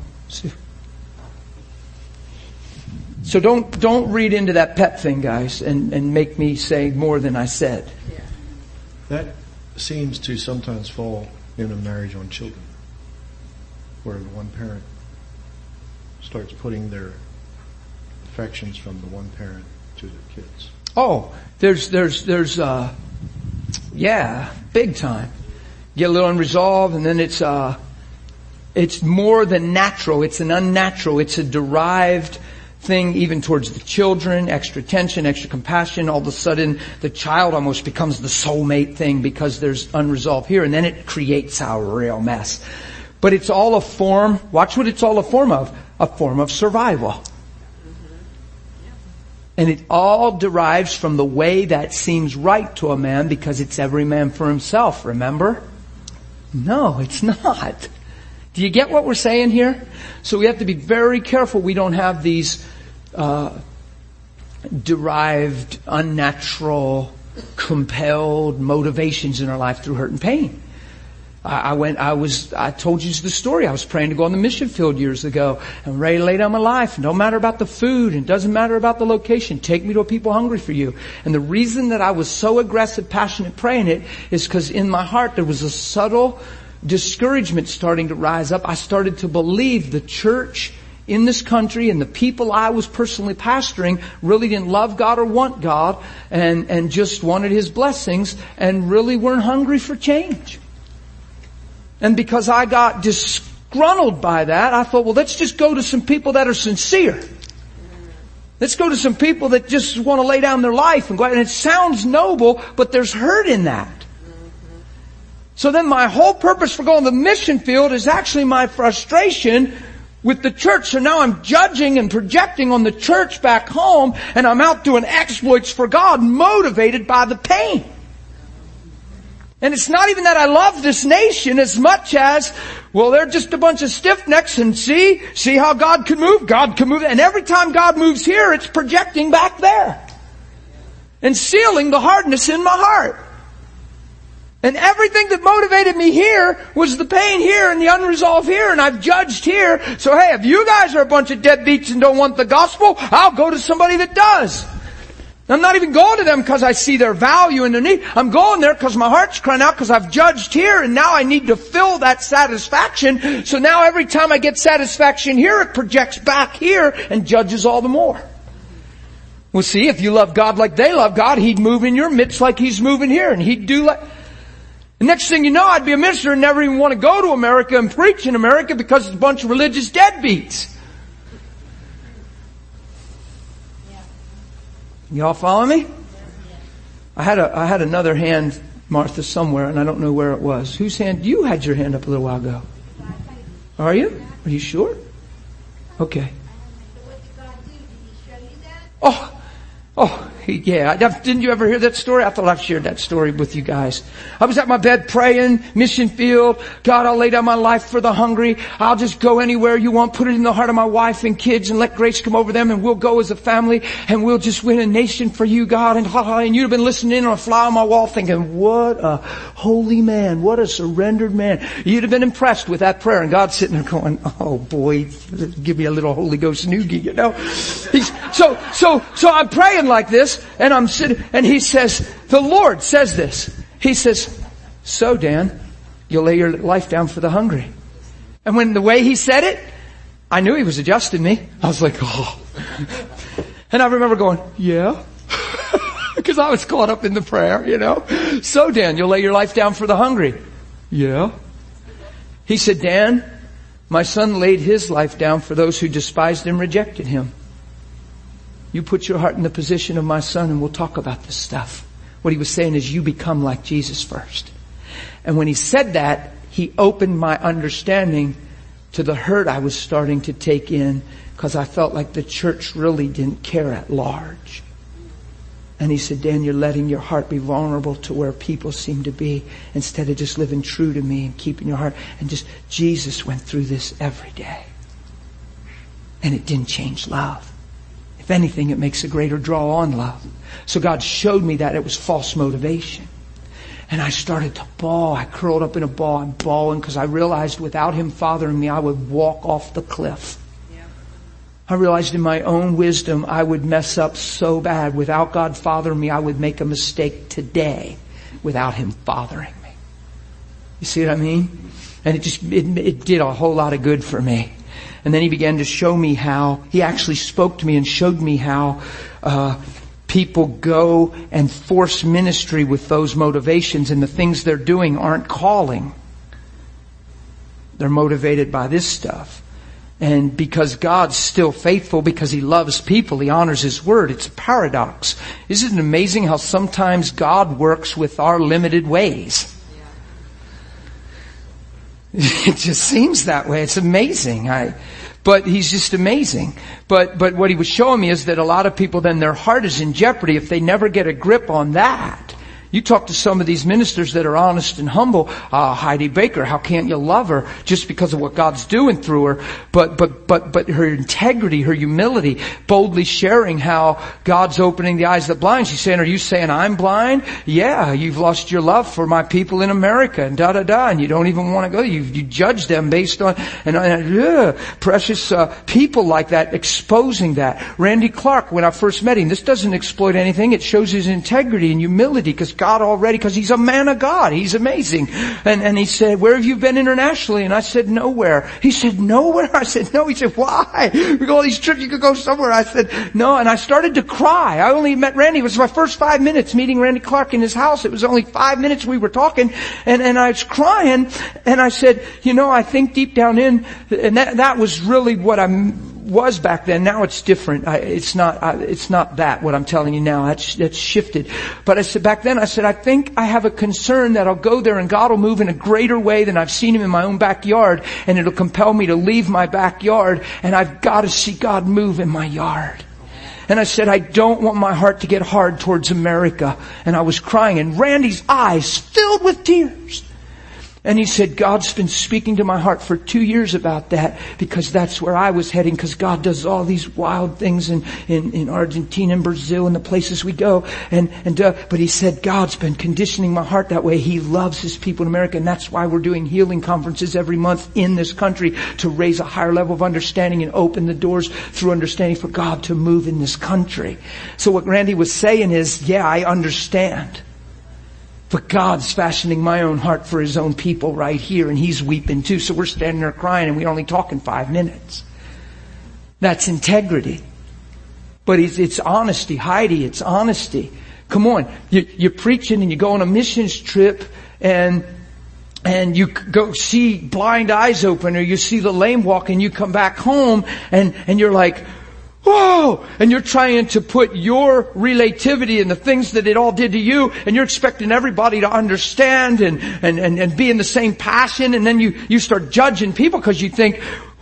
So don't read into that pet thing, guys, and make me say more than I said. That seems to sometimes fall in a marriage on children, where the one parent starts putting their affections from the one parent to their kids. Oh, there's big time. Get a little unresolved, and then it's more than natural. It's an unnatural. It's a derived thing even towards the children, extra attention, extra compassion. All of a sudden, the child almost becomes the soulmate thing because there's unresolved here, and then it creates a real mess. But it's all a form, watch what it's all a form of survival. And it all derives from the way that seems right to a man because it's every man for himself, remember? No, it's not. Do you get what we're saying here? So we have to be very careful we don't have these derived, unnatural, compelled motivations in our life through hurt and pain. I told you the story. I was praying to go on the mission field years ago and ready to lay down my life. It don't matter about the food and it doesn't matter about the location. Take me to a people hungry for you. And the reason that I was so aggressive, passionate praying it is because in my heart there was a subtle discouragement starting to rise up. I started to believe the church in this country and the people I was personally pastoring really didn't love God or want God and just wanted His blessings and really weren't hungry for change. And because I got disgruntled by that, I thought, well, let's just go to some people that are sincere. Let's go to some people that just want to lay down their life and go out. And it sounds noble, but there's hurt in that. So then my whole purpose for going to the mission field is actually my frustration with the church. So now I'm judging and projecting on the church back home, and I'm out doing exploits for God, motivated by the pain. And it's not even that I love this nation as much as, well, they're just a bunch of stiff-necks and see how God can move? God can move. And every time God moves here, it's projecting back there. And sealing the hardness in my heart. And everything that motivated me here was the pain here and the unresolved here, and I've judged here. So hey, if you guys are a bunch of deadbeats and don't want the gospel, I'll go to somebody that does. I'm not even going to them because I see their value and their need. I'm going there because my heart's crying out because I've judged here and now I need to fill that satisfaction. So now every time I get satisfaction here, it projects back here and judges all the more. Well, see, if you love God like they love God, He'd move in your midst like He's moving here, and He'd do like... The next thing you know, I'd be a minister and never even want to go to America and preach in America because it's a bunch of religious deadbeats. Y'all follow me? I had another hand, Martha, somewhere, and I don't know where it was. Whose hand? You had your hand up a little while ago. Are you? Are you sure? Okay. Yeah. Didn't you ever hear that story? I thought I've shared that story with you guys. I was at my bed praying, mission field. God, I'll lay down my life for the hungry. I'll just go anywhere you want. Put it in the heart of my wife and kids and let grace come over them, and we'll go as a family and we'll just win a nation for you, God. And you'd have been listening in on a fly on my wall thinking, what a holy man. What a surrendered man. You'd have been impressed with that prayer, and God's sitting there going, oh boy, give me a little Holy Ghost noogie, you know. So I'm praying like this. And I'm sitting, and He says, the Lord says this. He says, so Dan, you'll lay your life down for the hungry. And when the way He said it, I knew He was adjusting me. I was like, oh. And I remember going, yeah. Because I was caught up in the prayer, you know. So Dan, you'll lay your life down for the hungry. Yeah. He said, Dan, my son laid his life down for those who despised and rejected him. You put your heart in the position of my son and we'll talk about this stuff. What he was saying is you become like Jesus first. And when he said that, he opened my understanding to the hurt I was starting to take in because I felt like the church really didn't care at large. And he said, Dan, you're letting your heart be vulnerable to where people seem to be instead of just living true to me and keeping your heart. And just, Jesus went through this every day. And it didn't change love. If anything, it makes a greater draw on love. So God showed me that it was false motivation. And I started to bawl. I curled up in a ball. I'm bawling because I realized without Him fathering me, I would walk off the cliff. Yeah. I realized in my own wisdom, I would mess up so bad. Without God fathering me, I would make a mistake today without Him fathering me. You see what I mean? And it did a whole lot of good for me. And then He began to show me how, He actually spoke to me and showed me how people go and force ministry with those motivations, and the things they're doing aren't calling. They're motivated by this stuff. And because God's still faithful, because He loves people, He honors His word. It's a paradox. Isn't it amazing how sometimes God works with our limited ways? It just seems that way. It's amazing. But He's just amazing. But what He was showing me is that a lot of people, then their heart is in jeopardy if they never get a grip on that. You talk to some of these ministers that are honest and humble. Heidi Baker, how can't you love her just because of what God's doing through her? But her integrity, her humility, boldly sharing how God's opening the eyes of the blind. She's saying, are you saying I'm blind? Yeah, you've lost your love for my people in America and and you don't even want to go. You judge them based on, precious people like that, exposing that. Randy Clark, when I first met him, this doesn't exploit anything. It shows his integrity and humility because God already, because he's a man of God. He's amazing. And he said, where have you been internationally? And I said, nowhere. He said, nowhere? I said, no. He said, why? We go all these trips, you could go somewhere. I said, no. And I started to cry. I only met Randy. It was my first 5 minutes meeting Randy Clark in his house. It was only 5 minutes we were talking. And I was crying. And I said, I think deep down in, and that was really what was back then. Now it's different. It's not that what I'm telling you now. That's shifted. But I said back then, I think I have a concern that I'll go there and God will move in a greater way than I've seen Him in my own backyard, and it'll compel me to leave my backyard, and I've got to see God move in my yard. And I said, I don't want my heart to get hard towards America. And I was crying, and Randy's eyes filled with tears. And he said, God's been speaking to my heart for 2 years about that, because that's where I was heading, because God does all these wild things in Argentina and Brazil and the places we go. But he said, God's been conditioning my heart that way. He loves His people in America, and that's why we're doing healing conferences every month in this country, to raise a higher level of understanding and open the doors through understanding for God to move in this country. So what Randy was saying is, yeah, I understand. But God's fashioning my own heart for His own people right here, and He's weeping too. So we're standing there crying, and we're only talking 5 minutes. That's integrity. But it's honesty, Heidi. It's honesty. Come on, you're preaching and you go on a missions trip, and you go see blind eyes open, or you see the lame walk, and you come back home, and you're like, whoa! And you're trying to put your relativity in the things that it all did to you, and you're expecting everybody to understand and be in the same passion, and then you start judging people because you think,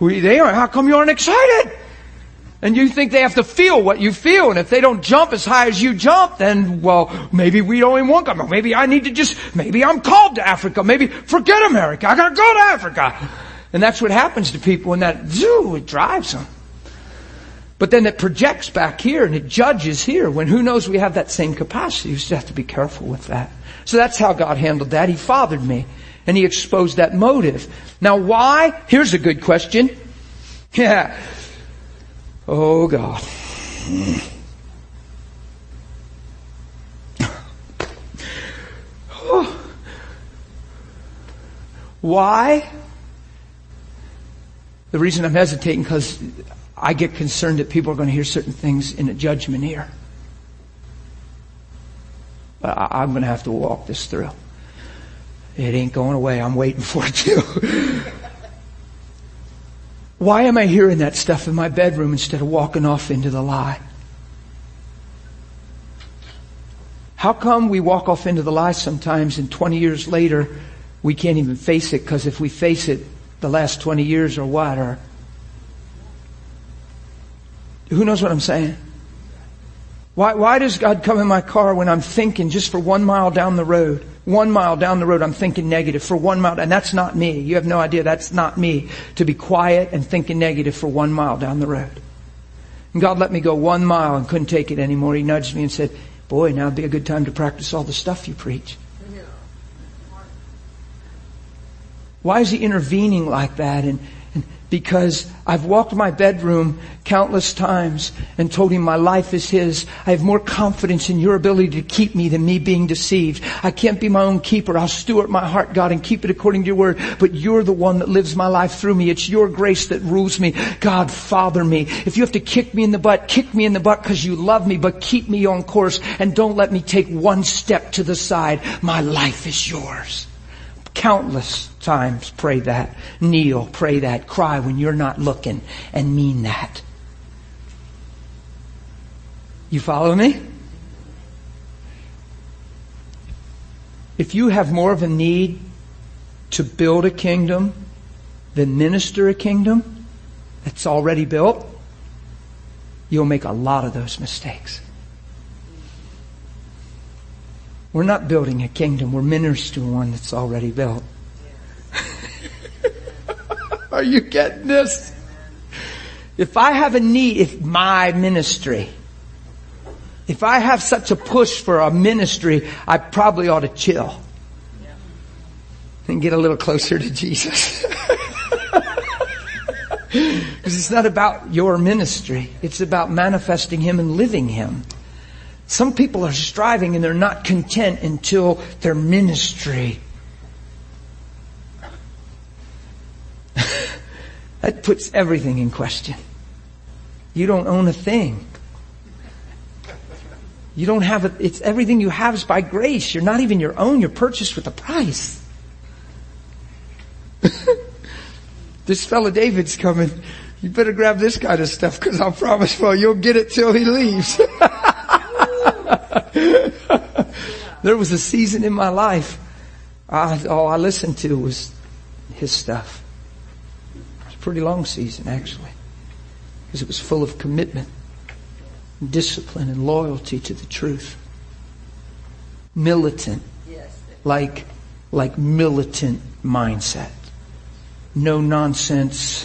how come you aren't excited? And you think they have to feel what you feel, and if they don't jump as high as you jump, then, well, maybe we don't even want them. Maybe maybe I'm called to Africa. Maybe forget America. I gotta go to Africa. And that's what happens to people, and it drives them. But then it projects back here and it judges here, when who knows we have that same capacity. You just have to be careful with that. So that's how God handled that. He fathered me, and He exposed that motive. Now why? Here's a good question. Yeah. Oh God. Why? The reason I'm hesitating, because I get concerned that people are going to hear certain things in a judgment ear. But I'm going to have to walk this through. It ain't going away. I'm waiting for it too. Why am I hearing that stuff in my bedroom instead of walking off into the lie? How come we walk off into the lie sometimes, and 20 years later we can't even face it? Because if we face it, the last 20 years or what? Or who knows what I'm saying? Why does God come in my car when I'm thinking just for 1 mile down the road? 1 mile down the road, I'm thinking negative for 1 mile. And that's not me. You have no idea. That's not me, to be quiet and thinking negative for 1 mile down the road. And God let me go 1 mile and couldn't take it anymore. He nudged me and said, boy, now would be a good time to practice all the stuff you preach. Why is He intervening like that? And because I've walked my bedroom countless times and told Him my life is His. I have more confidence in Your ability to keep me than me being deceived. I can't be my own keeper. I'll steward my heart, God, and keep it according to Your word. But You're the one that lives my life through me. It's Your grace that rules me. God, father me. If you have to kick me in the butt because You love me, but keep me on course and don't let me take one step to the side. My life is Yours. Countless times pray that. Kneel, pray that. Cry when you're not looking, and mean that. You follow me? If you have more of a need to build a kingdom than minister a kingdom that's already built, you'll make a lot of those mistakes. We're not building a kingdom. We're ministering one that's already built. Are you getting this? If I have a need, if my ministry, if I have such a push for a ministry, I probably ought to chill and get a little closer to Jesus. Because it's not about your ministry. It's about manifesting Him and living Him. Some people are striving and they're not content until their ministry. That puts everything in question. You don't own a thing. You don't have it. It's everything you have is by grace. You're not even your own. You're purchased with a price. This fella David's coming. You better grab this kind of stuff because I promise, well, you'll get it till he leaves. There was a season in my life, all I listened to was his stuff. It was a pretty long season, actually, because it was full of commitment, and discipline, and loyalty to the truth. Militant, like militant mindset. No nonsense.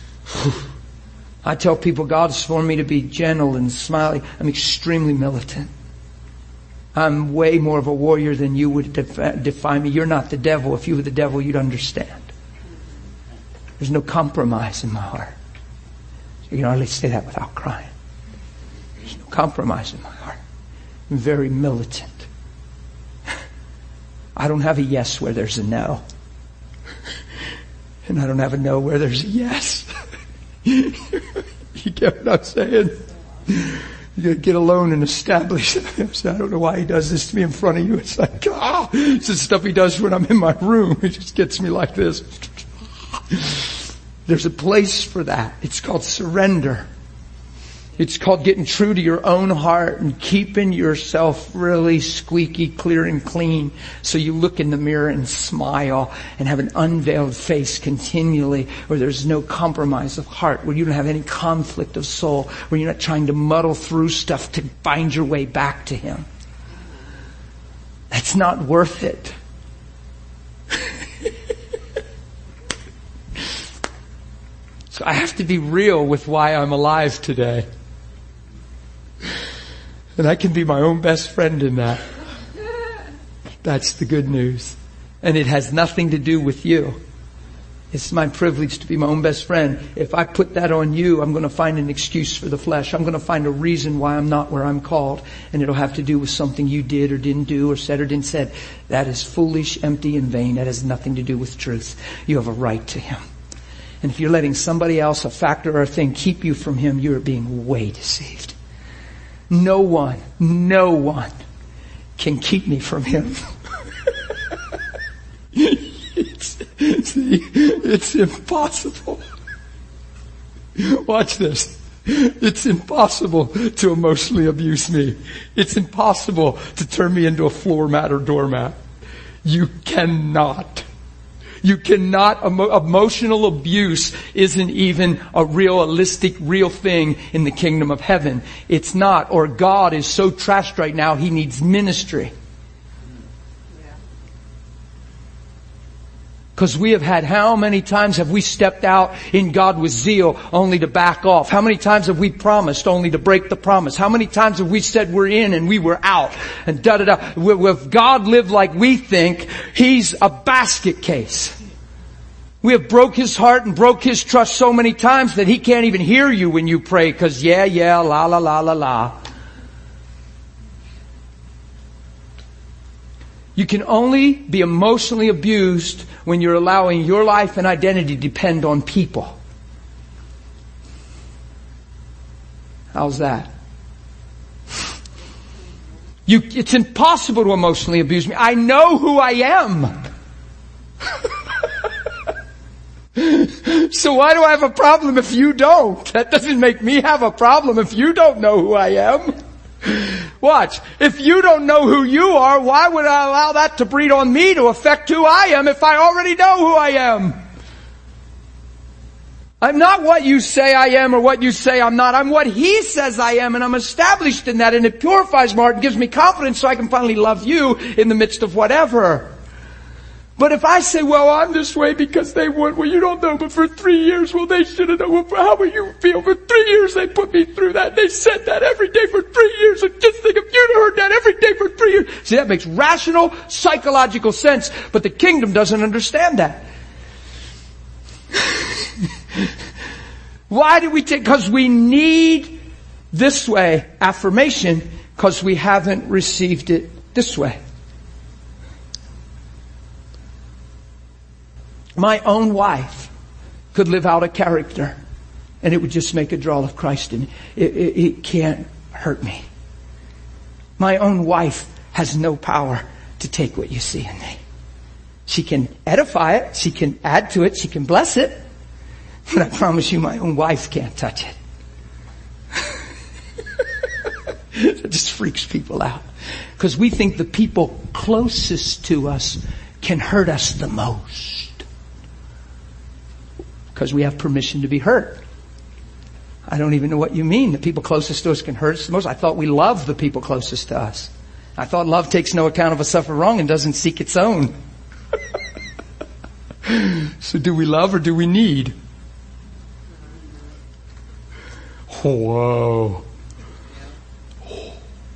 I tell people God's for me to be gentle and smiling. I'm extremely militant. I'm way more of a warrior than you would define me. You're not the devil. If you were the devil, you'd understand. There's no compromise in my heart. You can hardly say that without crying. There's no compromise in my heart. I'm very militant. I don't have a yes where there's a no. And I don't have a no where there's a yes. You get what I'm saying? You gotta get alone and establish. I don't know why he does this to me in front of you. It's like, it's the stuff he does when I'm in my room. It just gets me like this. There's a place for that. It's called surrender. It's called getting true to your own heart and keeping yourself really squeaky, clear and clean. So you look in the mirror and smile and have an unveiled face continually, where there's no compromise of heart, where you don't have any conflict of soul, where you're not trying to muddle through stuff to find your way back to Him. That's not worth it. So I have to be real with why I'm alive today. And I can be my own best friend in that. That's the good news. And it has nothing to do with you. It's my privilege to be my own best friend. If I put that on you, I'm going to find an excuse for the flesh. I'm going to find a reason why I'm not where I'm called. And it'll have to do with something you did or didn't do or said or didn't said. That is foolish, empty, and vain. That has nothing to do with truth. You have a right to Him. And if you're letting somebody else, a factor or a thing, keep you from Him, you're being way deceived. No one can keep me from Him. It's impossible. Watch this. It's impossible to emotionally abuse me. It's impossible to turn me into a floor mat or doormat. You cannot. You cannot. Emotional abuse isn't even a realistic, real thing in the kingdom of heaven. It's not. Or God is so trashed right now, He needs ministry. Because we have had, how many times have we stepped out in God with zeal only to back off? How many times have we promised only to break the promise? How many times have we said we're in and we were out? And da-da-da. If God lived like we think, He's a basket case. We have broke His heart and broke His trust so many times that He can't even hear you when you pray because la la la la la. You can only be emotionally abused when you're allowing your life and identity to depend on people. How's that? It's impossible to emotionally abuse me. I know who I am. So why do I have a problem if you don't? That doesn't make me have a problem if you don't know who I am. Watch. If you don't know who you are, why would I allow that to breed on me to affect who I am if I already know who I am? I'm not what you say I am or what you say I'm not. I'm what He says I am, and I'm established in that, and it purifies my heart and gives me confidence so I can finally love you in the midst of whatever. But if I say, well, I'm this way because they would, well, you don't know, but for 3 years, well, they should have known. Well, how will you feel? For 3 years, they put me through that. They said that every day for 3 years. And just think if you'd heard that every day for 3 years. See, that makes rational, psychological sense, but the kingdom doesn't understand that. Why do we take? Because we need this way affirmation, because we haven't received it this way. My own wife could live out a character and it would just make a draw of Christ in it. It can't hurt me. My own wife has no power to take what you see in me. She can edify it. She can add to it. She can bless it. But I promise you my own wife can't touch it. It just freaks people out. Because we think the people closest to us can hurt us the most. Because we have permission to be hurt. I don't even know what you mean. The people closest to us can hurt us the most. I thought we love the people closest to us. I thought love takes no account of a suffer wrong and doesn't seek its own. So do we love or do we need? Whoa. What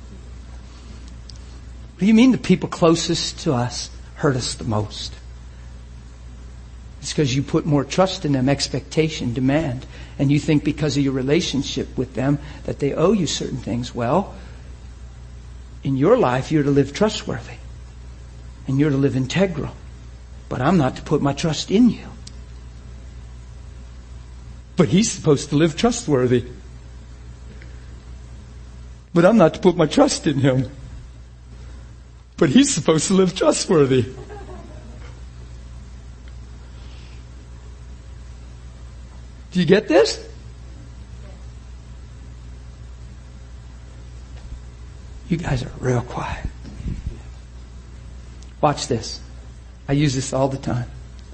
do you mean the people closest to us hurt us the most? It's because you put more trust in them, expectation, demand. And you think because of your relationship with them that they owe you certain things. Well, in your life you're to live trustworthy. And you're to live integral. But I'm not to put my trust in you. But He's supposed to live trustworthy. But I'm not to put my trust in Him. But He's supposed to live trustworthy. Do you get this? You guys are real quiet. Watch this. I use this all the time.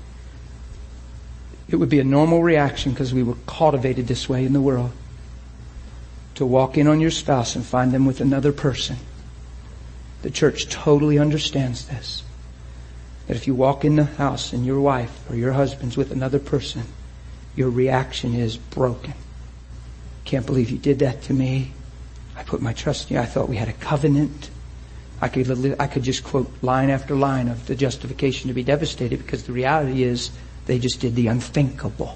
It would be a normal reaction because we were cultivated this way in the world. To walk in on your spouse and find them with another person. The church totally understands this. That if you walk in the house and your wife or your husband's with another person, your reaction is broken. Can't believe you did that to me. I put my trust in you. I thought we had a covenant. I could just quote line after line of the justification to be devastated, because the reality is they just did the unthinkable.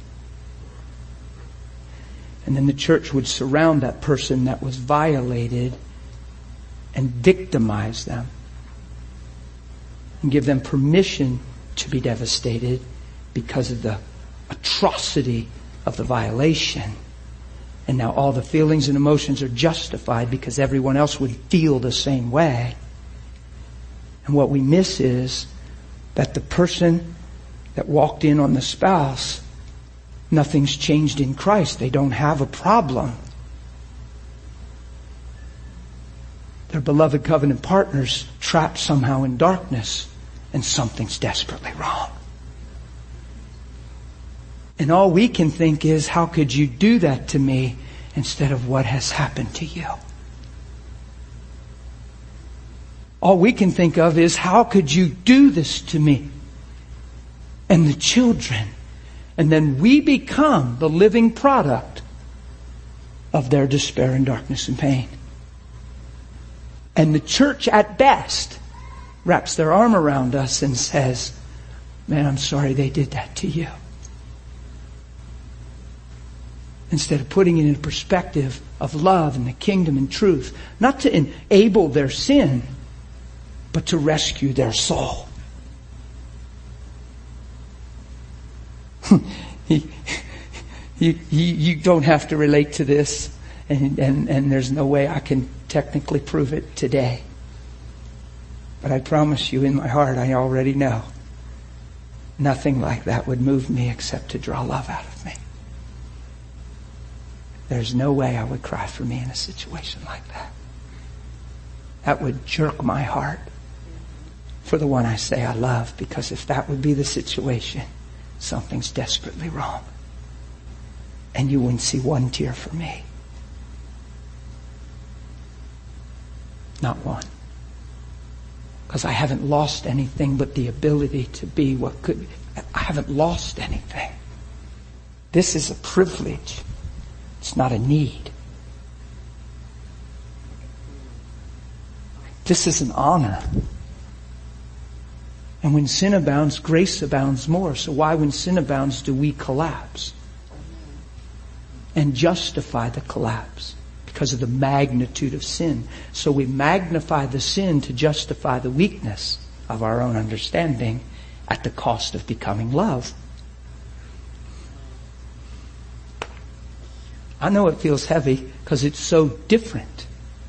And then the church would surround that person that was violated and victimize them and give them permission to be devastated because of the atrocity of the violation. And now all the feelings and emotions are justified because everyone else would feel the same way. And what we miss is that the person that walked in on the spouse, nothing's changed in Christ. They don't have a problem. They're beloved covenant partners trapped somehow in darkness, and something's desperately wrong. And all we can think is, how could you do that to me, instead of what has happened to you? All we can think of is, how could you do this to me and the children? And then we become the living product of their despair and darkness and pain. And the church at best wraps their arm around us and says, man, I'm sorry they did that to you. Instead of putting it in perspective of love and the kingdom and truth. Not to enable their sin, but to rescue their soul. You don't have to relate to this, and there's no way I can technically prove it today. But I promise you, in my heart, I already know. Nothing like that would move me except to draw love out of me. There's no way I would cry for me in a situation like that. That would jerk my heart for the one I say I love, because if that would be the situation, something's desperately wrong. And you wouldn't see one tear for me. Not one. Because I haven't lost anything but the ability to be what could be. I haven't lost anything. This is a privilege. It's not a need. This is an honor. And when sin abounds, grace abounds more. So why, when sin abounds, do we collapse? And justify the collapse? Because of the magnitude of sin. So we magnify the sin to justify the weakness of our own understanding at the cost of becoming love. I know it feels heavy because it's so different.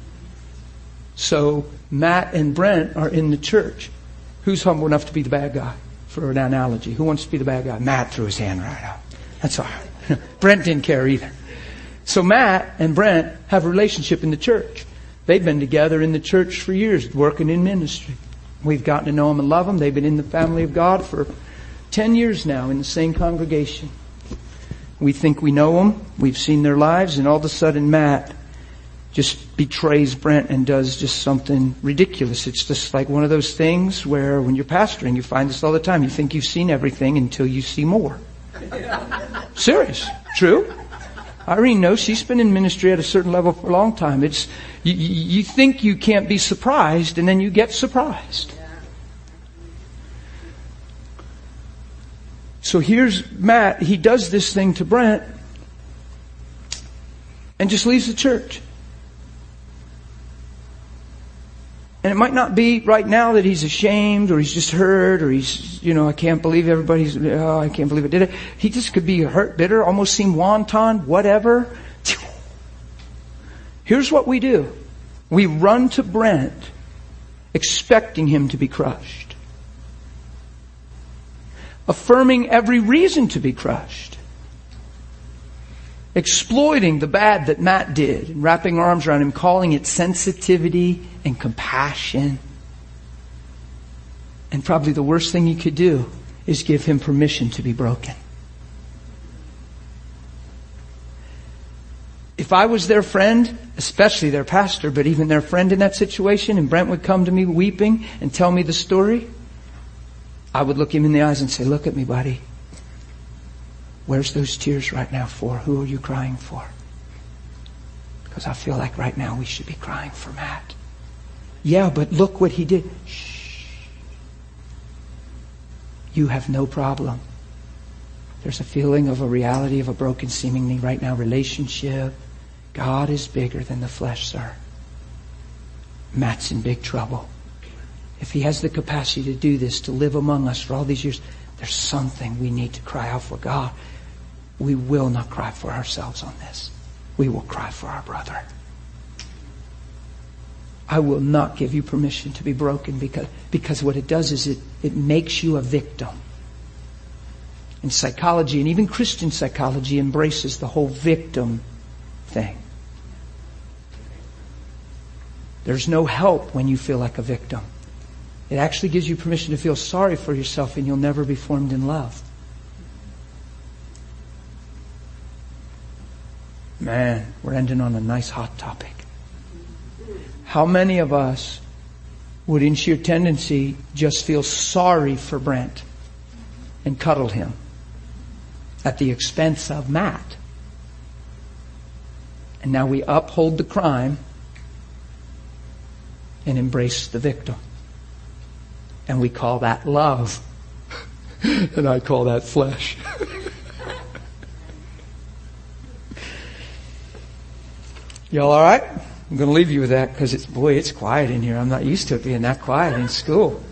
So Matt and Brent are in the church. Who's humble enough to be the bad guy? For an analogy. Who wants to be the bad guy? Matt threw his hand right out. That's all right. Brent didn't care either. So Matt and Brent have a relationship in the church. They've been together in the church for years, working in ministry. We've gotten to know them and love them. They've been in the family of God for 10 years now in the same congregation. We think we know them. We've seen their lives, and all of a sudden Matt just betrays Brent and does just something ridiculous. It's just like one of those things where when you're pastoring, you find this all the time. You think you've seen everything until you see more. Serious. True. Irene knows. She's been in ministry at a certain level for a long time. It's you think you can't be surprised, and then you get surprised. So here's Matt. He does this thing to Brent and just leaves the church. And it might not be right now that he's ashamed or he's just hurt or he's, I can't believe I can't believe I did it. He just could be hurt, bitter, almost seem wanton, whatever. Here's what we do. We run to Brent expecting him to be crushed. Affirming every reason to be crushed. Exploiting the bad that Matt did and wrapping our arms around him, calling it sensitivity and compassion. And probably the worst thing you could do is give him permission to be broken. If I was their friend, especially their pastor, but even their friend in that situation, and Brent would come to me weeping and tell me the story, I would look him in the eyes and say, look at me, buddy. Where's those tears right now for? Who are you crying for? Because I feel like right now we should be crying for Matt. Yeah, but look what he did. Shh. You have no problem. There's a feeling of a reality of a broken, seemingly right now relationship. God is bigger than the flesh, sir. Matt's in big trouble. If he has the capacity to do this, to live among us for all these years, there's something we need to cry out for. God, we will not cry for ourselves on this. We will cry for our brother. I will not give you permission to be broken because what it does is it makes you a victim. And psychology, and even Christian psychology, embraces the whole victim thing. There's no help when you feel like a victim. It actually gives you permission to feel sorry for yourself, and you'll never be formed in love. Man, we're ending on a nice hot topic. How many of us would in sheer tendency just feel sorry for Brent and cuddle him at the expense of Matt? And now we uphold the crime and embrace the victim. And we call that love. And I call that flesh. Y'all all right? I'm going to leave you with that because it's quiet in here. I'm not used to it being that quiet in school.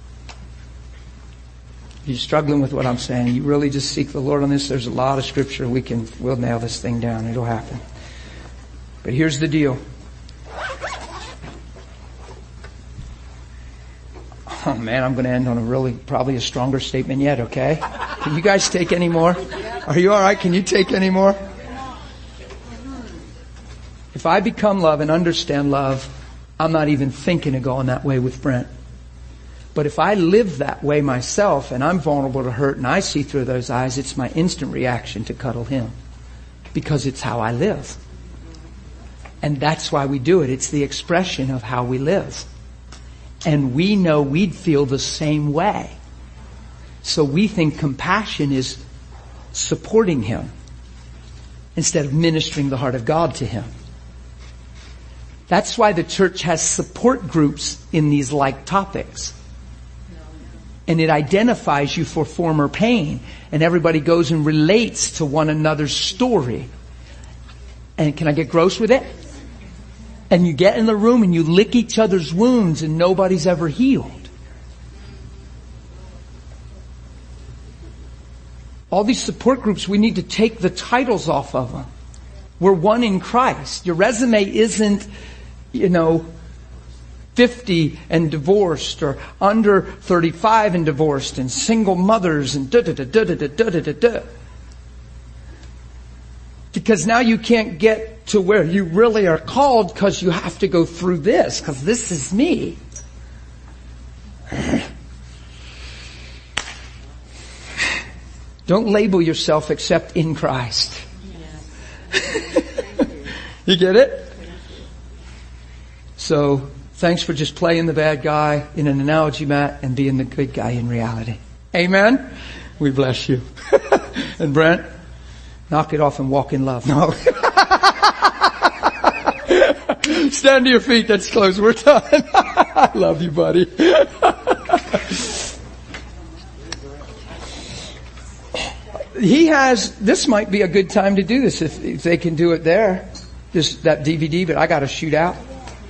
If you're struggling with what I'm saying, you really just seek the Lord on this. There's a lot of scripture. We'll nail this thing down. It'll happen. But here's the deal. man, I'm going to end on probably a stronger statement yet, okay? Can you guys take any more? Are you alright? Can you take any more? If I become love and understand love, I'm not even thinking of going that way with Brent. But if I live that way myself and I'm vulnerable to hurt and I see through those eyes, it's my instant reaction to cuddle him. Because it's how I live. And that's why we do it. It's the expression of how we live. And we know we'd feel the same way. So we think compassion is supporting him instead of ministering the heart of God to him. That's why the church has support groups in these like topics. And it identifies you for former pain. And everybody goes and relates to one another's story. And can I get gross with it? And you get in the room and you lick each other's wounds and nobody's ever healed. All these support groups, we need to take the titles off of them. We're one in Christ. Your resume isn't, 50 and divorced, or under 35 and divorced, and single mothers, and da-da-da-da-da-da-da-da-da. Because now you can't get to where you really are called because you have to go through this, because this is me. Don't label yourself except in Christ. You get it? So, thanks for just playing the bad guy in an analogy, Matt, and being the good guy in reality. Amen? We bless you. And Brent, knock it off and walk in love. No. Stand to your feet. That's close. We're done. I love you, buddy. This might be a good time to do this if they can do it there. Just that DVD, but I gotta shoot out.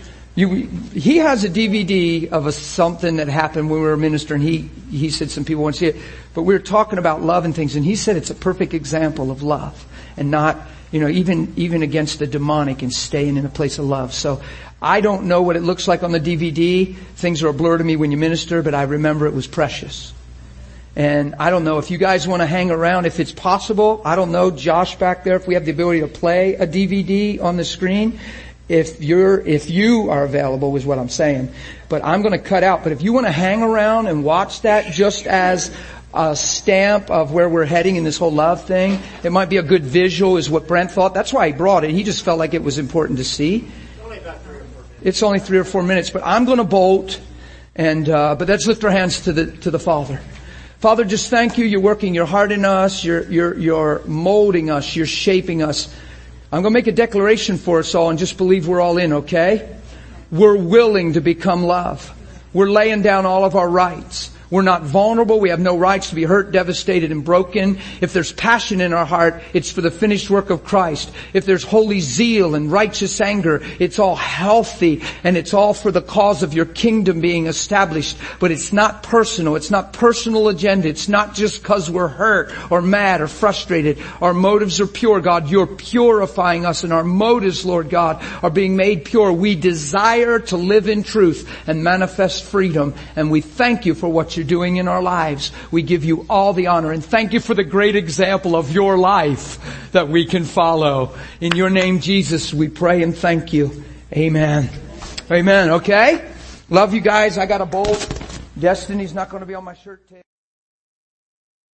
He has a DVD of something that happened when we were ministering. He said some people want to see it, but we were talking about love and things, and he said it's a perfect example of love and not, even against the demonic and staying in a place of love. So I don't know what it looks like on the DVD. Things are a blur to me when you minister, but I remember it was precious. And I don't know if you guys want to hang around, if it's possible. I don't know, Josh back there, if we have the ability to play a DVD on the screen. If you are available is what I'm saying. But I'm going to cut out. But if you want to hang around and watch that just as a stamp of where we're heading in this whole love thing, it might be a good visual is what Brent thought. That's why he brought it. He just felt like it was important to see. It's only 3 or 4 minutes, but I'm going to bolt. But let's lift our hands to the Father. Father, just thank you. You're working your heart in us. You're molding us. You're shaping us. I'm going to make a declaration for us all and just believe we're all in, okay? We're willing to become love. We're laying down all of our rights. We're not vulnerable. We have no rights to be hurt, devastated, and broken. If there's passion in our heart, it's for the finished work of Christ. If there's holy zeal and righteous anger, it's all healthy and it's all for the cause of your kingdom being established. But it's not personal. It's not personal agenda. It's not just because we're hurt or mad or frustrated. Our motives are pure, God. You're purifying us, and our motives, Lord God, are being made pure. We desire to live in truth and manifest freedom, and we thank you for what you're doing in our lives. We give you all the honor, and thank you for the great example of your life that we can follow. In your name, Jesus, we pray and thank you. Amen. Amen. Okay? Love you guys. I got a bolt. Destiny's not going to be on my shirt tape.